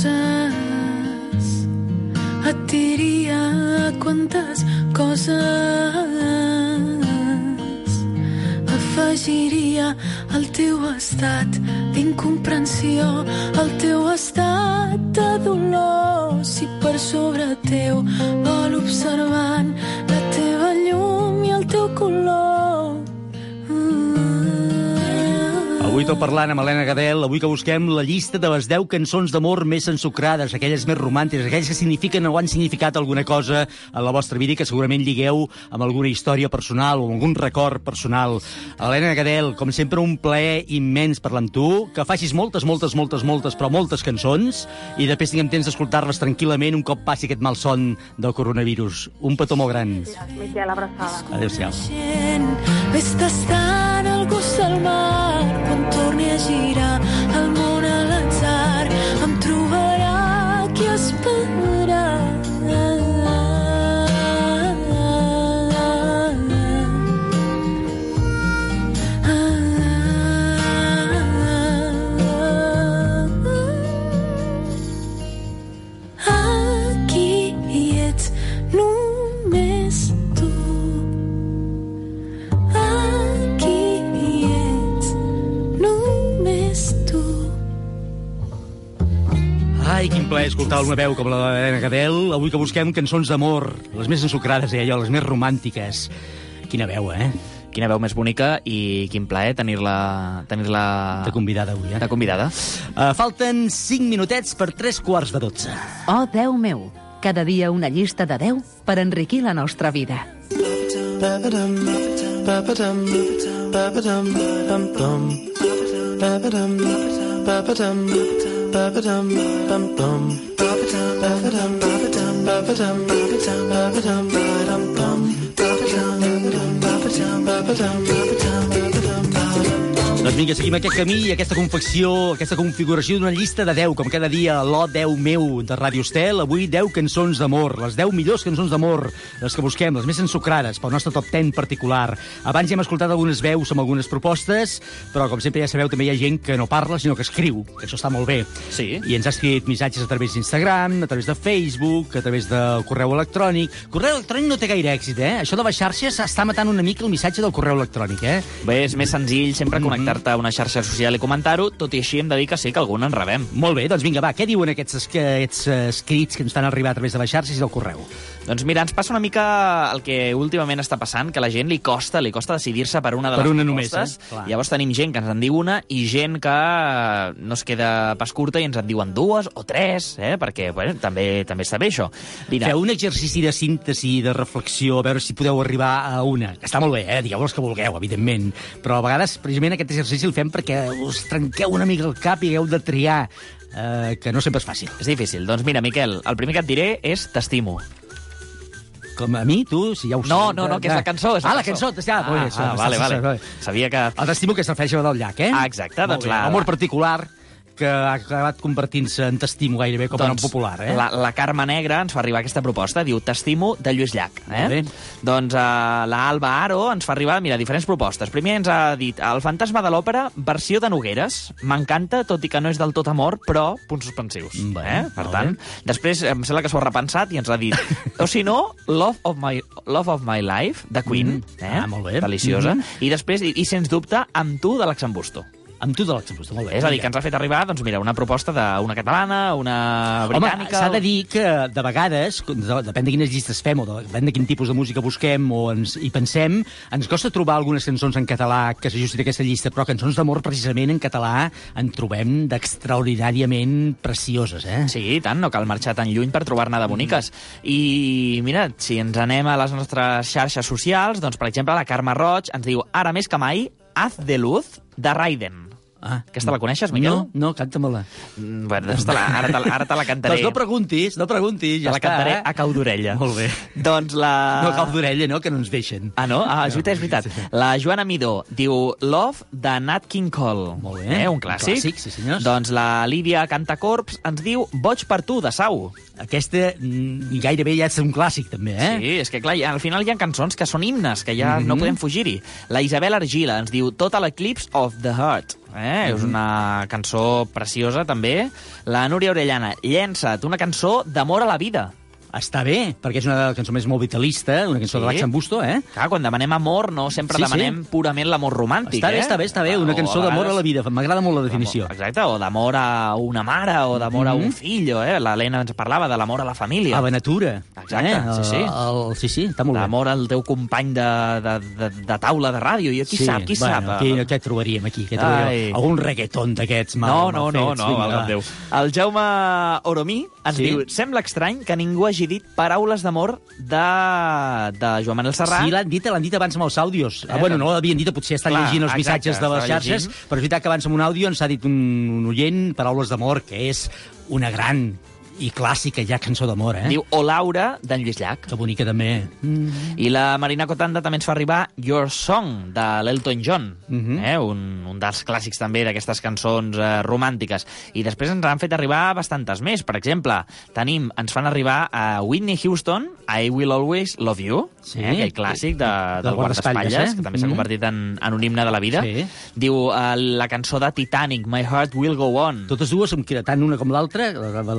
coses et diria, quantes coses afegiria al teu estat d'incomprensió, al teu estat de dolor, si per sobre teu vol observant la teva llum i el teu color. Avui tot parlant amb Helena Gadel, avui que busquem la llista de les deu cançons d'amor més ensucrades, aquelles més romàntiques, aquelles que signifiquen o han significat alguna cosa en la vostra vida i que segurament lligueu amb alguna història personal o amb algun record personal. Helena Gadel, com sempre, un plaer immens parlar amb tu, que facis moltes, moltes, moltes, moltes, però moltes cançons, i després tinguem temps d'escoltar-les tranquil·lament un cop passi aquest malson del coronavirus. Un petó molt gran. Gràcies, Miquel, abraçada. Adéu-siau. Ves tastant el gust del mar, quan torni a girar el món a l'atzar, em trobarà qui espera eh, escoltar una veu com la d'Helena Gadel. Avui que busquem cançons d'amor, les més ensucrades, eh, allò, les més romàntiques. Quina veu, eh? Quina veu més bonica i quin plaer tenir-la... tenir-la... De convidada avui, eh? De convidada. Uh, falten cinc minutets per tres quarts de dotze. Oh, Déu meu, cada dia una llista de deu per enriquir la nostra vida. Doncs vinga, seguim aquest camí i aquesta confecció, aquesta configuració d'una llista de deu, com cada dia, l'O Déu meu de Ràdio Estel. Avui deu cançons d'amor, les deu millors cançons d'amor, les que busquem, les més ensucrades, pel nostre top deu particular. Abans ja hem escoltat algunes veus amb algunes propostes, però com sempre ja sabeu, també hi ha gent que no parla, sinó que escriu, que això està molt bé. Sí. I ens ha escrit missatges a través d'Instagram, a través de Facebook, a través del correu electrònic. Correu electrònic no té gaire èxit, eh? Això de les xarxes està matant una mica el missatge del correu electrònic, eh? Bé, és més senzill sempre connectar a una xarxa social i comentar-ho, tot i així hem de dir que sí que algun en rebem. Molt bé, doncs vinga, va, què diuen aquests, aquests escrits que ens fan arribar a través de les xarxes i del correu? Doncs mira, ens passa una mica el que últimament està passant, que a la gent li costa, li costa decidir-se per una de per les una propostes. Només, eh? Llavors tenim gent que ens en diu una i gent que no es queda pas curta i ens en diuen dues o tres, eh? Perquè bueno, també també està bé això. Mira, feu un exercici de síntesi, de reflexió, a veure si podeu arribar a una. Està molt bé, eh? Digueu els que vulgueu, evidentment, però a vegades precisament aquest exercici el fem perquè us trenqueu una mica el cap i hagueu de triar, eh, que no sempre és fàcil. És difícil. Doncs mira, Miquel, el primer que et diré és T'estimo. Com a mi, tu, si ja ho No, sé. no, no, que és la cançó. És ah, la la cançó, ja, ah, ah, ah, vale, vale. Sabia que... El T'estimo que s'afegeix del llac, eh? Ah, exacte. Doncs la... Amor particular que ha acabat convertint-se en T'estimo gairebé com a nom popular, eh? La, la Carme Negra ens fa arribar aquesta proposta, diu T'estimo de Lluís Llach. Eh? Doncs uh, la Alba Aro ens fa arribar, mira, diferents propostes. Primer ens ha dit El fantasma de l'òpera, versió de Nogueres. M'encanta, tot i que no és del tot amor, però punts suspensius. Bé, eh? Per tant, després em sembla que s'ho ha repensat i ens ha dit o si no, Love of My, Love of My Life, de Queen. Mm. Eh? Ah, molt bé. Deliciosa. Mm-hmm. I després, i, i sens dubte, Amb tu, de l'Axambusto. Amb tu de l'Axambusto, molt bé. És a dir, que ens ha fet arribar, doncs mira, una proposta d'una catalana, una britànica... Home, s'ha de dir que de vegades, depèn de quines llistes fem o depèn de quin tipus de música busquem o ens hi pensem, ens costa trobar algunes cançons en català que s'ajustin a aquesta llista, però cançons d'amor precisament en català en trobem d'extraordinàriament precioses, eh? Sí, i tant, no cal marxar tan lluny per trobar-ne de boniques. Mm. I mira, si ens anem a les nostres xarxes socials, doncs per exemple la Carme Roig ens diu ara més que mai, Haz de luz de Raiden. Ah, aquesta la coneixes, Miquel? No, no, canta-me-la. Mm, bueno, doncs te la, ara, te, ara te la cantaré. Doncs no preguntis, no preguntis, ja te la està. cantaré a cau d'orella. Molt bé. Doncs la... No, a cau d'orella, no, que no ens deixen. Ah, no? Ah, és veritat, és veritat. La Joana Midó diu Love de Nat King Cole. Molt bé. Eh, un clàssic. Un clàssic, sí senyors. Doncs la Lídia Cantacorps ens diu Boig per tu, de Sau. Aquesta mm, gairebé ja és un clàssic, també, eh? Sí, és que clar, al final hi ha cançons que són himnes, que ja Mm-hmm. no podem fugir-hi. La Isabel Argila ens diu Total Eclipse of the Heart. Eh? Mm-hmm. És una cançó preciosa, també. La Núria Orellana, Llença't, una cançó d'amor a la vida. Està bé, perquè és una cançó més molt vitalista, una cançó Sí. de l'Axambusto, eh? Clar, quan demanem amor, no sempre Sí, sí. demanem purament l'amor romàntic, Està bé, eh? està bé, està bé, una O cançó a d'amor vegades- a la vida. M'agrada molt la definició. Exacte, o d'amor a una mare, o d'amor a un fill, eh? L'Helena ens parlava de l'amor a la família. A la natura. Exacte, eh? sí, sí. El, el, sí, sí, està molt bé. L'amor al teu company de, de, de, de taula de ràdio, i qui Sí, sap, qui bueno, sap. Què, què trobaríem aquí? Què Ai. trobaríem? Algun reggaeton d'aquests mal, No, no, mal no, fets? no, Vinga, valga'm va. Déu. El Jaume Oromí ens Sí? diu sembla estrany que ningú hagi dit paraules d'amor de, de Joan Manel Serrat. Sí, l'han dit, l'han dit abans amb els àudios. Eh, Ah, bueno, doncs- no l'havien dit, potser estan Clar, llegint els exacte, missatges de les estava xarxes, llegint. però és veritat que abans amb un àudio ens ha dit un, un oient paraules d'amor, que és una gran i clàssica ja cançó d'amor, eh? Diu O Laura, d'en Lluís Llach. Que bonica, també. Mm. I la Marina Cotanda també ens fa arribar Your Song, de l'Elton John, Mhm. eh? un, un dels clàssics també d'aquestes cançons eh, romàntiques. I després ens han fet arribar bastantes més. Per exemple, tenim, ens fan arribar a Whitney Houston, I Will Always Love You, Sí. eh? aquell clàssic de, Del del guardaespatlles, guardaespatlles, eh? que també s'ha Mhm. convertit en, en un himne de la vida. Sí. Diu eh, la cançó de Titanic, My Heart Will Go On. Totes dues, amb- tant una com l'altra, la, la, la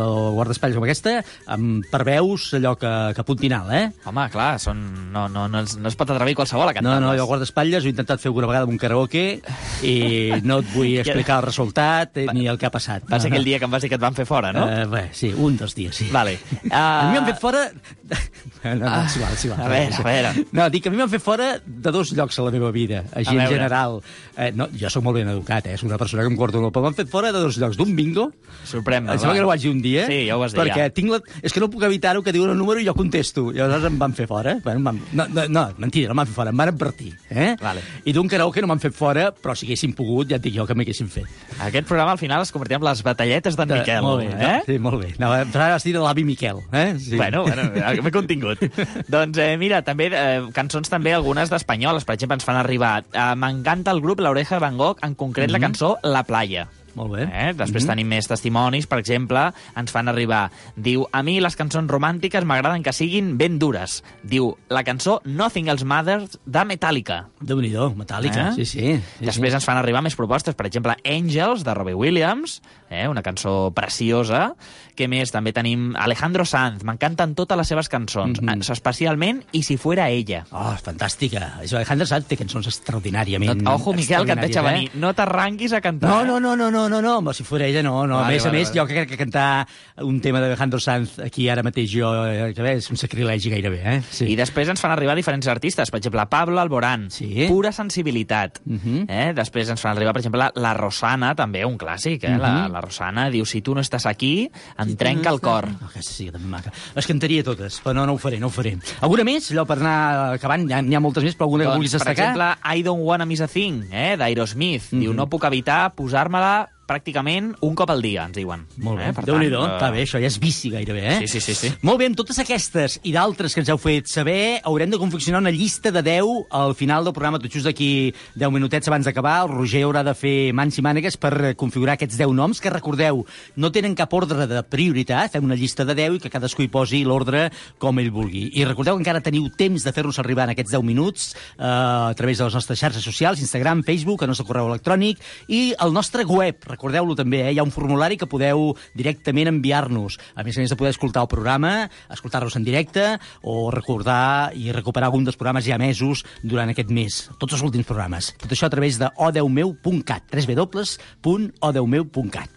guardaespatlles com aquesta, amb, per veus allò que, que puntinal, eh? Home, clar, són... no, no, no, no es pot atrevir qualsevol a cantar-les. No, no, jo guardaespatlles ho he intentat fer alguna vegada amb un karaoke i no et vull explicar el resultat ni el que ha passat. Va ser no, aquell no. dia que em vas dir que et van fer fora, no? Uh, bé, sí, un dels dies, sí. Vale. Uh... A mi m'han fet fora... No, no, uh, s'hi val, s'hi val. A veure, a veure. No, dic que a mi m'han fet fora de dos llocs a la meva vida, així en general. Eh, no, jo sóc molt ben educat, eh? Soc una persona que em guardo molt, però m'han fet fora de dos llocs. D'un bingo. Sorprèn-me, em sembla que no ho vaig dir un dia. Sí, ja ho vas dir, perquè ja. tinc la... És que no puc evitar-ho, que diuen el número i jo contesto. I aleshores em van fer fora. Bueno, em van... no, no, no, mentida, no m'han fet fora, em van advertir. Eh? Vale. I d'un karaoke no m'han fet fora, però si haguessin pogut, ja et dic jo que m'haguessin fet. Aquest programa al final es convertia en les batalletes d'en Miquel. Molt bé, eh? no? Sí, molt bé. No, ara vas dir de l'avi Miquel. Eh? Sí. Bueno, bueno, m'he contingut. Doncs eh, mira, també eh, cançons també algunes d'espanyoles, per exemple, ens fan arribar. Eh, M'encanta el grup L'Oreja de Van Gogh, en concret mm-hmm. la cançó La Playa. Molt bé. Eh? Després Mm-hmm. tenim més testimonis, per exemple, ens fan arribar. Diu, a mi les cançons romàntiques m'agraden que siguin ben dures. Diu, la cançó Nothing Else Matters de Metallica. Déu-n'hi-do, Metallica, Eh? sí, sí. sí Després sí. ens fan arribar més propostes, per exemple, Angels, de Robbie Williams, eh? una cançó preciosa. Què més? També tenim Alejandro Sanz, m'encanten totes les seves cançons, Mhm. especialment I si fuera ella. Oh, fantàstica. Alejandro Sanz té cançons extraordinàriament... No, ojo, Miquel, que et veig a venir. Eh? No t'arranquis a cantar. No, no, no, no, no, no, no, si fuera ella, no, no. Vale, a més vale, a més, vale. jo crec que cantar un tema d'Alejandro Sanz aquí ara mateix jo, eh, que bé, és un sacrilegi gairebé, eh? Sí. I després ens fan arribar diferents artistes, per exemple, Pablo Alborán, sí. Pura sensibilitat. Uh -huh. eh? Després ens fan arribar, per exemple, La Rosana, també un clàssic, eh? Uh -huh. la, la Rosana diu, si tu no estàs aquí, em si trenca el cor. Oh, aquesta sí, també maca. Les cantaria totes, però no, no ho faré, no ho faré. Alguna més, allò per anar acabant, n'hi ha, ha moltes més, però alguna que Doncs, vulguis per destacar? exemple, I Don't Wanna Miss a Thing, eh? d'Aerosmith. Mm-hmm. Diu, no puc evitar posar-me-la pràcticament un cop al dia, ens diuen. Molt bé, eh? Per Déu-n'hi-do, tant, està bé, això ja és vici gairebé, eh? Sí, sí, sí, sí. Molt bé, amb totes aquestes i d'altres que ens heu fet saber, haurem de confeccionar una llista de deu al final del programa, tot just d'aquí deu minutets abans d'acabar. El Roger haurà de fer mans i mànegues per configurar aquests deu noms, que recordeu, no tenen cap ordre de prioritat, fem una llista de deu i que cadascú hi posi l'ordre com ell vulgui. I recordeu que encara teniu temps de fer-nos arribar en aquests deu minuts eh, a través de les nostres xarxes socials, Instagram, Facebook, el nostre correu electrònic i el nostre web, recordeu-lo també, eh? Hi ha un formulari que podeu directament enviar-nos. A més a més de poder escoltar el programa, escoltar-nos en directe o recordar i recuperar algun dels programes ja emesos durant aquest mes. Tots els últims programes. Tot això a través de o deu meu punt cat, w w w punt o deu meu punt cat.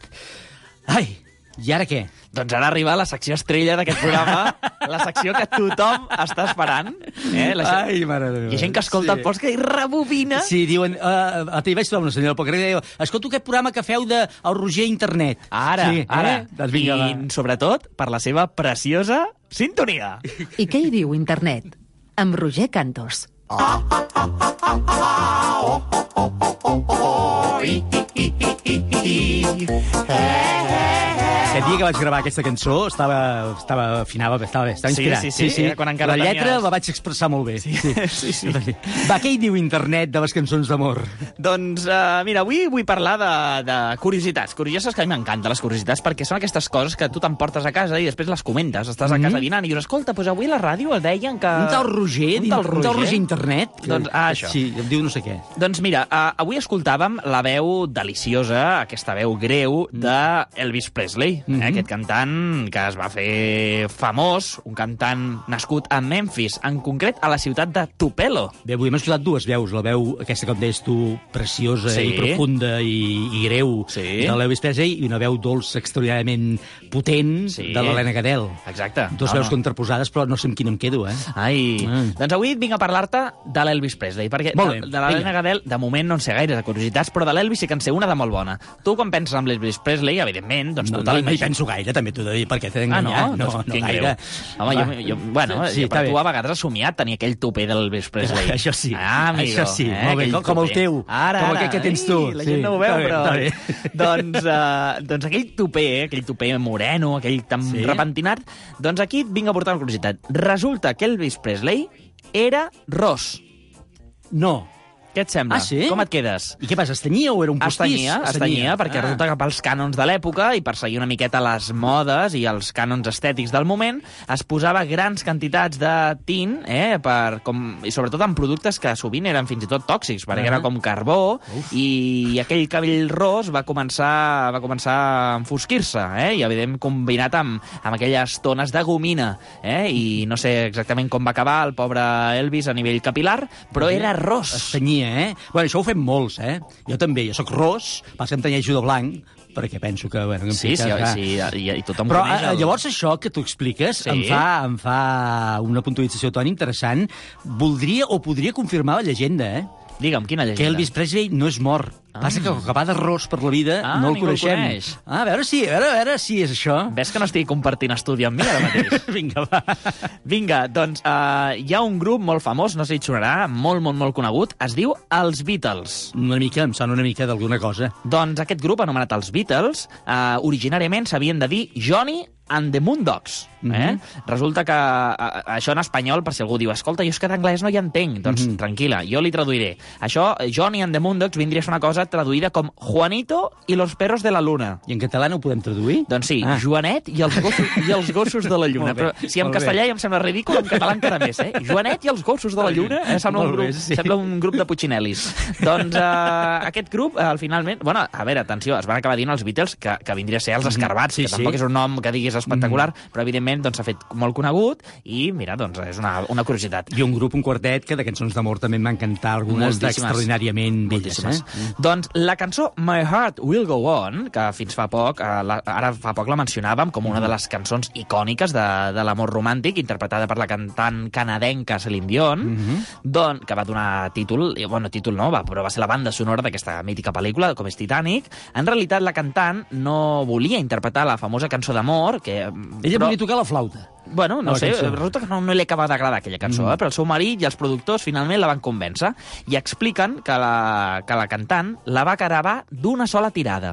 Ai, i ara què? Doncs ara arriba la secció estrella d'aquest programa, la secció que tothom està esperant. Eh? La gent... Ai, mare meva. Hi ha gent que escolta Sí. el podcast i rebobina. Sí, diuen... Uh, a ti vaig trobar una senyora poc que diu, escolto aquest programa que feu de el Roger Internet. Ara, sí, ara. Eh? Doncs vinga, va. I sobretot per la seva preciosa sintonia. I què hi diu internet? Amb Roger Cantos. Aquest dia que vaig gravar aquesta cançó estava, estava afinava, estava bé, estava Sí, inspirat. sí, sí, era quan encara la lletra tenies- la vaig expressar molt bé. Sí, sí, sí. Va, què hi diu internet de les cançons d'amor? Doncs, uh, mira, avui vull parlar de, de curiositats. Curioses que a mi m'encanten, les curiositats, perquè són aquestes coses que tu t'emportes a casa i després les comentes. Estàs a casa dinant i dius, escolta, doncs avui a la ràdio el deien que... Un tal Roger, un un tal tal Roger Internet. Que, Doncs, ah, això. Sí, em diu no sé què. Doncs mira, uh, avui escoltàvem la veu deliciosa, aquesta veu greu, de Elvis Presley, Mhm. eh, aquest cantant que es va fer famós, un cantant nascut a Memphis, en concret a la ciutat de Tupelo. Bé, avui hem escoltat dues veus. La veu, aquesta com deies tu, preciosa Sí. i profunda i, i greu Sí. de l'Elvis Presley, i una veu dolça, extraordinàriament potent Sí. de l'Helena Gadel. Exacte. Dos No, veus no. contraposades, però no sé amb quin em quedo, eh? Ai, Mm. doncs avui vinc a parlar-te de l'Elvis Presley, perquè Molt bé, de, de l'Helena vinga. Gadel, de moment no en sé gaire de curiositats, però de l'Elvis sí que en sé una de molt bona. Tu, quan penses en l'Elvis Presley, evidentment, doncs No, tu no, te no hi l'imagines. penso gaire, també t'ho he de dir, perquè t'he Ah, d'enganyar. no? no, Doncs no quin gaire. greu. Home, Va. jo, jo, bueno, Sí, sí, està però bé. tu a vegades has somiat tenir aquell tupé d'Elvis Presley. Això sí, Ah, amigo. això sí, eh, molt bé, aquell com, com el tupé. teu, Ara, com ara. aquell que tens tu. Ei, la sí, gent no ho veu, està bé, però... està bé. doncs, uh, doncs aquell tupé, aquell tupé moreno, aquell tan Sí? repentinat, doncs aquí et vinc a portar una curiositat. Resulta que Elvis Presley era ros. No. Què Què et sembla? Ah, sí? Com et quedes? I què passa, es tenyia o era un pastís? Es tenia, es tenia, perquè resulta que pels cànons de l'època i per seguir una miqueta les modes i els cànons estètics del moment, es posava grans quantitats de tint, eh, per, com, i sobretot en productes que sovint eren fins i tot tòxics, perquè Uh-huh. era com carbó, Uf. i aquell cabell ros va començar, va començar a enfosquir-se, eh, i evident combinat amb, amb aquelles tones de gomina, eh, i no sé exactament com va acabar el pobre Elvis a nivell capilar, però era ros. Es tenyia, eh? Bueno, això ho fem molts, eh? Jo també, jo sóc ros, passa que em tenyeixo de blanc, perquè penso que... Bueno, que em Sí, piques, sí, va. sí, i, i tothom Però coneix a, el... llavors això que tu expliques Sí. em, fa, em fa una puntualització, Toni, interessant. Voldria o podria confirmar la llegenda, eh? Digue'm, quina llegenda? Que Elvis Presley no és mort. Ah. Passa que com que va d'arròs per la vida Ah, no el ningú el coneixem. coneix. Ah, a veure si, a veure, a veure si és això. Ves que no estic compartint estudi amb mi ara mateix? Vinga, va. Vinga, doncs uh, hi ha un grup molt famós, no sé si et sonarà, molt, molt, molt conegut, es diu els Beatles. Una mica, em sona una mica d'alguna cosa. Doncs aquest grup, anomenat els Beatles, uh, originàriament s'havien de dir Johnny and the Moondogs. Eh? Mhm. Resulta que uh, això en espanyol, per si algú diu, escolta, jo és que d'anglès no hi entenc, doncs Mhm. tranquil·la, jo li traduiré. Això, Johnny and the Moondogs, vindria a ser una cosa traduïda com Juanito y los perros de la luna. I en català no ho podem traduir? Doncs sí, Ah. Joanet i els gossos, i els gossos de la lluna. Molt bé, Però si en molt bé. castellà ja em sembla ridícul, en català encara més, eh? Joanet i els gossos de la lluna, eh? Sembla, un Molt bé, grup, sí. sembla un grup de putxinel·lis. Doncs uh, aquest grup, uh, finalment... Bueno, a veure, atenció, es van acabar dient els Beatles, que, que vindria a ser els Escarbats, Sí, que tampoc sí. és un nom que diguis espectacular, però evidentment doncs, s'ha fet molt conegut i, mira, doncs és una, una curiositat. I un grup, un quartet, que de cançons d'amor també em van cantar algunes Moltíssimes. d'extraordinàriament belles. Moltíssimes. Eh? Doncs la cançó My Heart Will Go On, que fins fa poc, eh, la, ara fa poc la mencionàvem com una de les cançons icòniques de, de l'amor romàntic, interpretada per la cantant canadenca Celine Dion, Mm -hmm. don, que va donar títol, i, bueno, títol no, va, però va ser la banda sonora d'aquesta mítica pel·lícula, com és Titanic. En realitat, la cantant no volia interpretar la famosa cançó d'amor, que... Ella però... volia tocar la flauta. Bueno, no La sé, cançó. resulta que no, no li acaba d'agradar aquella cançó, Mm. eh? Però el seu marit i els productors finalment la van convèncer i expliquen que la, que la cantant la va gravar d'una sola tirada.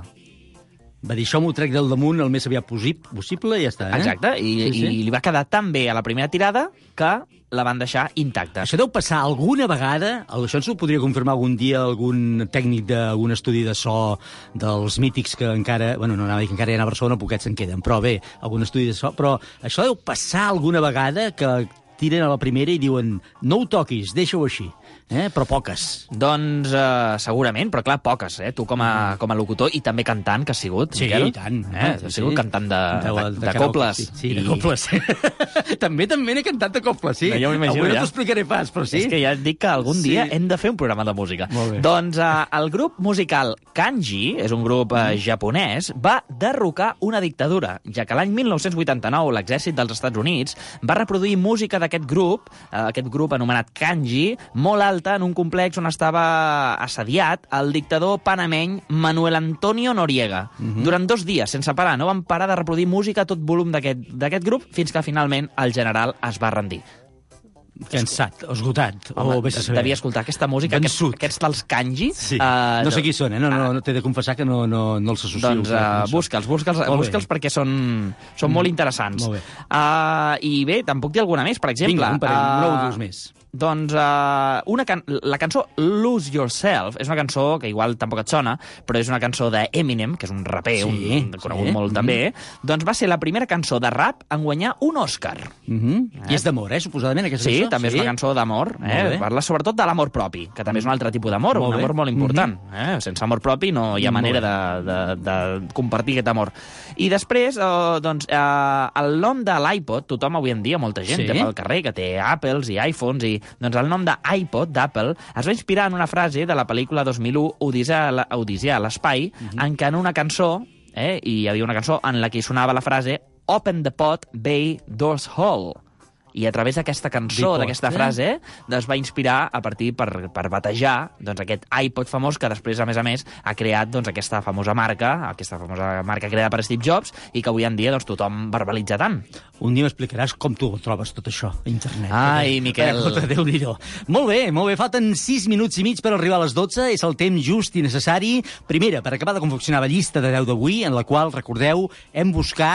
Va dir, això m'ho trec del damunt el més aviat possible, possible i ja està, eh? Exacte, i, Sí, sí. i li va quedar tan bé a la primera tirada que la van deixar intacta. Això deu passar alguna vegada, això ens ho podria confirmar algun dia algun tècnic d'algun estudi de so dels mítics que encara, bueno, no anava a dir que encara hi ha a Barcelona, poquets se'n queden, però bé, algun estudi de so, però això deu passar alguna vegada que tiren a la primera i diuen no ho toquis, deixa-ho així, eh? Però poques. Doncs uh, segurament, però clar, poques, eh? Tu com a, com a locutor i també cantant que has sigut, Sí, Miquel. i tant. Eh? Sí, Has sigut sí. cantant de, de, de, de, karaoke, coples. Sí, sí I- de coples. també també n'he cantat de coples, sí. No, ja m'ho imagino, Avui no ja. t'ho explicaré pas, però sí. És que ja et dic que algun dia Sí. hem de fer un programa de música. Molt bé. Doncs uh, el grup musical Kanji, és un grup uh, japonès, va derrocar una dictadura, ja que l'any mil nou-cents vuitanta-nou l'exèrcit dels Estats Units va reproduir música d'aquest grup, uh, aquest grup anomenat Kanji, molt alta en un complex on estava assediat el dictador panameny Manuel Antonio Noriega. Mhm. Durant dos dies, sense parar, no van parar de reproduir música a tot volum d'aquest d'aquest grup fins que finalment el general es va rendir. Cansat, esgotat, Home, o vés a saber. devia escoltar aquesta música, aquests, Vençut. aquests tals kanji. Sí. Uh, no sé qui són, eh? No, no, no t'he de confessar que no, no, no els associo. Doncs crec que uh, no són. busca'ls, busca'ls, Molt bé. busca'ls perquè són, són molt interessants. Molt bé. Uh, I bé, te'n puc dir alguna més, per exemple. Vinga, un parell, uh, una o dues més. Doncs uh, una can la cançó Lose Yourself és una cançó que igual tampoc et sona, però és una cançó d'Eminem, que és un raper, Sí, un conegut sí. molt Mhm. també, doncs va ser la primera cançó de rap en guanyar un Òscar. Mm -hmm. I és d'amor, eh, suposadament, aquesta Sí, cançó? també és una cançó d'amor. Molt Eh? bé. Parla sobretot de l'amor propi, que també és un altre tipus d'amor, Molt un bé. amor molt important. Eh? Sense amor propi no hi ha Molt manera de, de, de compartir aquest amor. I després, eh, doncs, eh, el nom de l'iPod, tothom avui en dia, molta gent Sí? té pel carrer que té Apples i iPhones, i doncs el nom d'iPod, d'Apple, es va inspirar en una frase de la pel·lícula dos mil u, Odissea a la- Odissea a l'espai, en què en una cançó, eh, hi havia una cançó en la que hi sonava la frase Open the pot, bay, doors hall. I a través d'aquesta cançó, Bipod, d'aquesta eh? frase, es va inspirar a partir per, per batejar doncs, aquest iPod famós que després, a més a més, ha creat doncs, aquesta famosa marca, aquesta famosa marca creada per Steve Jobs i que avui en dia doncs, tothom verbalitza tant. Un dia m'explicaràs com tu ho trobes, tot això, a internet. Ai, Miquel. Eh, Déu-n'hi-do. Molt bé, molt bé. Falten sis minuts i mig per arribar a les dotze. És el temps just i necessari. Primera, per acabar de confeccionar la llista de deu d'avui, en la qual, recordeu, hem buscat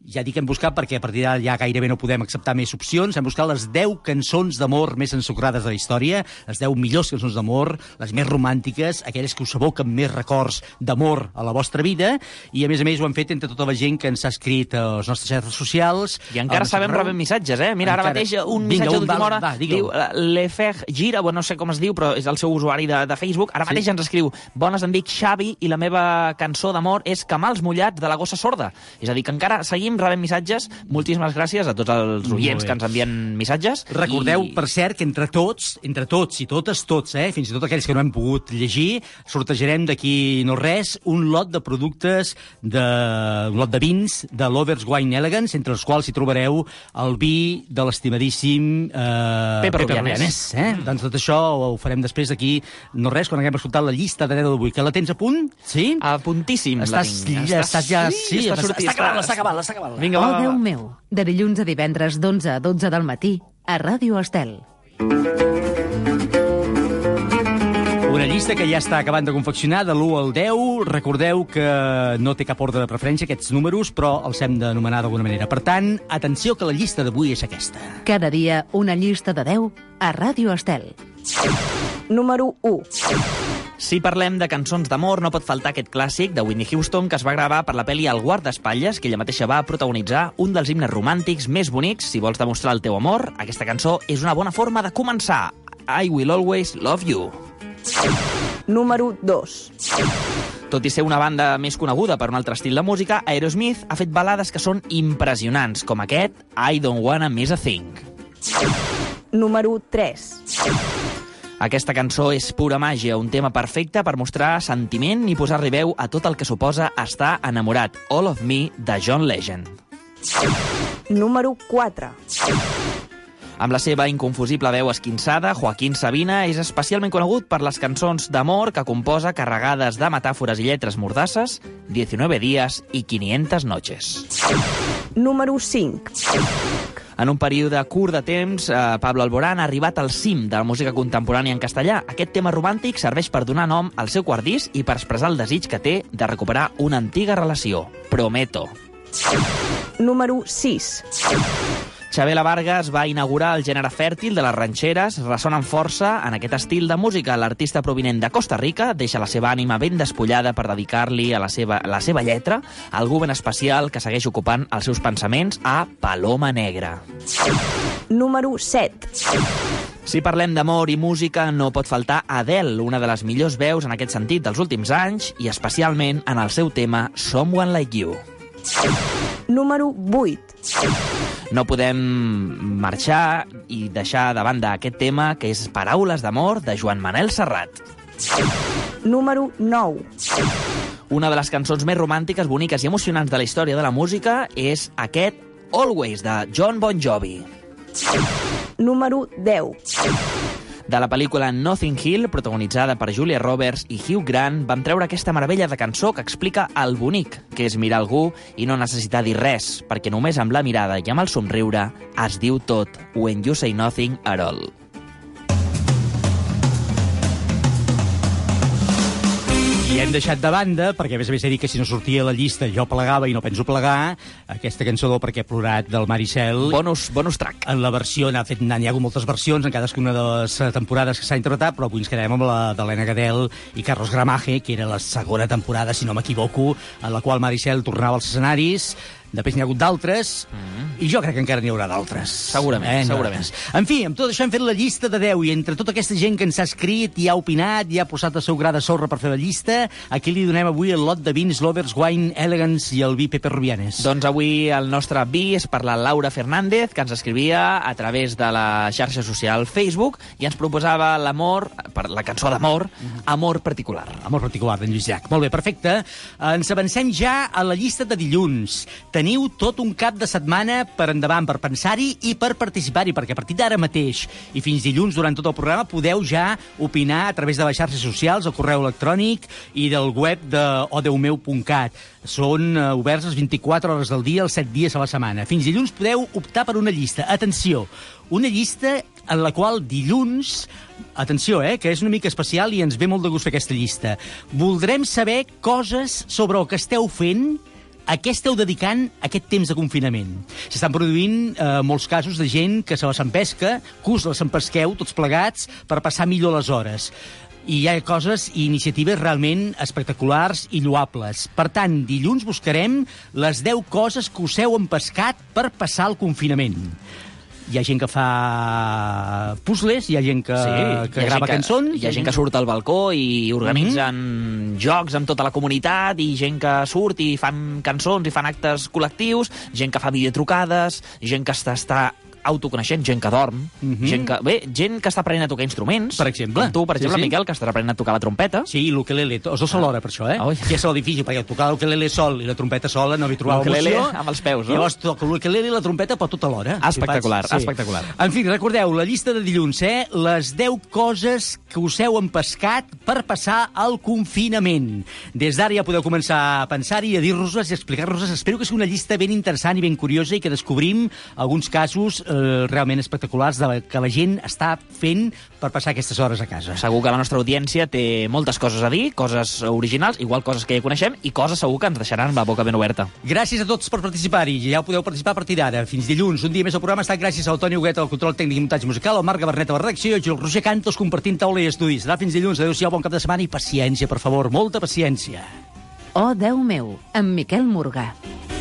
ja dic hem buscat perquè a partir d'ara ja gairebé no podem acceptar més opcions, hem buscat les deu cançons d'amor més ensucrades de la història, les deu millors cançons d'amor, les més romàntiques, aquelles que us evoquen més records d'amor a la vostra vida, i a més a més ho hem fet entre tota la gent que ens ha escrit a les nostres xarxes socials. I encara sabem rebem missatges, eh? Mira, ara mateix un missatge d'última hora diu Lefeg Gira, bueno, no sé com es diu, però és el seu usuari de, de Facebook, ara mateix ens escriu: bones, em dic Xavi i la meva cançó d'amor és Camals mullats de la gossa sorda. És a dir, que encara seguim rebent missatges. Moltíssimes gràcies a tots els oients que ens envien missatges. Recordeu, i... per cert, que entre tots, entre tots i totes, tots, eh, fins i tot aquells que no hem pogut llegir, sortejarem d'aquí no res un lot de productes, de, un lot de vins de Lovers Wine Elegance, entre els quals hi trobareu el vi de l'estimadíssim eh, Pepe Rubianes. Eh? Mm. Doncs tot això ho farem després d'aquí no res, quan haguem escoltat la llista de deu d'avui. Que la tens a punt? Sí? A puntíssim estàs, la tinc. Estàs, estàs ja... Sí, sí, està, està, sortir, està acabant, està acabant, està acabant. Vinga, oh, va, va, Déu va. meu, de dilluns a divendres d'onze a dotze del matí, a Ràdio Estel. Una llista que ja està acabant de confeccionar, de l'u al deu. Recordeu que no té cap ordre de preferència, aquests números, però els hem d'anomenar d'alguna manera. Per tant, atenció, que la llista d'avui és aquesta. Cada dia una llista de deu a Ràdio Estel. Número u. Si parlem de cançons d'amor, no pot faltar aquest clàssic de Whitney Houston que es va gravar per la pel·li El guardaespatlles, que ella mateixa va protagonitzar, un dels himnes romàntics més bonics. Si vols demostrar el teu amor, aquesta cançó és una bona forma de començar. I Will Always Love You. Número dos. Tot i ser una banda més coneguda per un altre estil de música, Aerosmith ha fet balades que són impressionants, com aquest I Don't Wanna Miss a Thing. Número tres. Aquesta cançó és pura màgia, un tema perfecte per mostrar sentiment i posar-li veu a tot el que suposa estar enamorat. All of Me, de John Legend. Número quatre. Amb la seva inconfusible veu esquinçada, Joaquín Sabina és especialment conegut per les cançons d'amor que composa carregades de metàfores i lletres mordasses, diecinueve días i quinientas noches. Número cinc. En un període curt de temps, eh, Pablo Alborán ha arribat al cim de la música contemporània en castellà. Aquest tema romàntic serveix per donar nom al seu quart disc i per expressar el desig que té de recuperar una antiga relació. Prometo. Número sis. Chabela Vargas va inaugurar el gènere fèrtil de les ranxeres, ressonen força en aquest estil de música. L'artista provinent de Costa Rica deixa la seva ànima ben despullada per dedicar-li a la seva, la seva lletra a algú ben especial que segueix ocupant els seus pensaments, a Paloma Negra. Número set. Si parlem d'amor i música, no pot faltar Adele, una de les millors veus en aquest sentit dels últims anys, i especialment en el seu tema Someone Like You. Número vuit. No podem marxar i deixar de banda aquest tema, que és Paraules d'amor, de Joan Manel Serrat. Número nou. Una de les cançons més romàntiques, boniques i emocionants de la història de la música és aquest Always, de John Bon Jovi. Número deu. De la pel·lícula Notting Hill, protagonitzada per Julia Roberts i Hugh Grant, vam treure aquesta meravella de cançó que explica el bonic, que és mirar algú i no necessitar dir res, perquè només amb la mirada i amb el somriure es diu tot. When you say nothing at all. I hem deixat de banda, perquè a més a més he dit que si no sortia a la llista jo plegava i no penso plegar, aquesta cançó del Perquè he plorat del Maricel. Bonus, bonus track. En la versió, n'ha fet, n'hi ha hagut moltes versions en cadascuna de les temporades que s'ha interpretat, però avui ens quedem amb la d'Helena Gadel i Carlos Gramaje, que era la segona temporada, si no m'equivoco, en la qual Maricel tornava als escenaris. Després n'hi ha hagut d'altres, mm. i jo crec que encara n'hi haurà d'altres. Segurament, eh, segurament. En fi, amb tot això hem fet la llista de deu, i entre tota aquesta gent que ens ha escrit i ha opinat i ha posat el seu gra de sorra per fer la llista, aquí li donem avui el lot de vins Lovers Wine Elegance i el vi Pepe Rubianes. Doncs avui el nostre vi és per la Laura Fernández, que ens escrivia a través de la xarxa social Facebook i ens proposava l'amor, per la cançó d'amor, Amor particular. Amor particular, d'en Lluís Llach. Molt bé, perfecte. Ens avancem ja a la llista de dilluns. Teniu tot un cap de setmana per endavant, per pensar-hi i per participar-hi, perquè a partir d'ara mateix i fins dilluns durant tot el programa podeu ja opinar a través de les xarxes socials, el correu electrònic i del web de o deu meu punt cat. Són uh, oberts les vint-i-quatre hores del dia, els set dies a la setmana. Fins dilluns podeu optar per una llista. Atenció, una llista en la qual dilluns, atenció, eh, que és una mica especial i ens ve molt de gust fer aquesta llista, voldrem saber coses sobre el que esteu fent a què esteu dedicant aquest temps de confinament? S'estan produint eh, molts casos de gent que se les empesca, que us les empesqueu tots plegats per passar millor les hores. I hi ha coses i iniciatives realment espectaculars i lloables. Per tant, dilluns buscarem les deu coses que us heu empescat per passar el confinament. Hi ha gent que fa puzzles, hi ha gent que, sí, que grava que, cançons... Hi ha gent que surt al balcó i organitzen mm-hmm. jocs amb tota la comunitat, i gent que surt i fan cançons i fan actes col·lectius, gent que fa videotrucades, gent que està, està autoconeixent, gent que dorm, mm-hmm. gent que... Bé, gent que està aprenent a tocar instruments. Per exemple. Com tu, per exemple, sí, sí. Miquel, que estàs aprenent a tocar la trompeta. Sí, i l'ukelele, els dos alhora, per això, eh? Oi. Que és el difícil, perquè tocar l'ukelele sol i la trompeta sola no hi trobava emoció. amb els peus, no? Llavors toca l'ukelele i la trompeta per tot alhora. Espectacular, sí. espectacular. En fi, recordeu, la llista de dilluns, eh? Les deu coses que us heu empescat per passar el confinament. Des d'ara ja podeu començar a pensar-hi, a dir-nos-les i explicar-nos-les. Espero que sigui una llista ben interessant i ben curiosa i que descobrim alguns casos eh, realment espectaculars de que la gent està fent per passar aquestes hores a casa. Segur que la nostra audiència té moltes coses a dir, coses originals, igual coses que ja coneixem, i coses segur que ens deixaran amb la boca ben oberta. Gràcies a tots per participar-hi. Ja podeu participar a partir d'ara. Fins dilluns. Un dia més al programa ha estat gràcies al Toni Huguet, al control tècnic i muntatge musical, al Marc Gabernet a la redacció i al Roger Cantos compartint taula i estudis. Serà fins dilluns. Adéu-siau, bon cap de setmana i paciència, per favor, molta paciència. Oh, Déu meu, amb Miquel Morgà.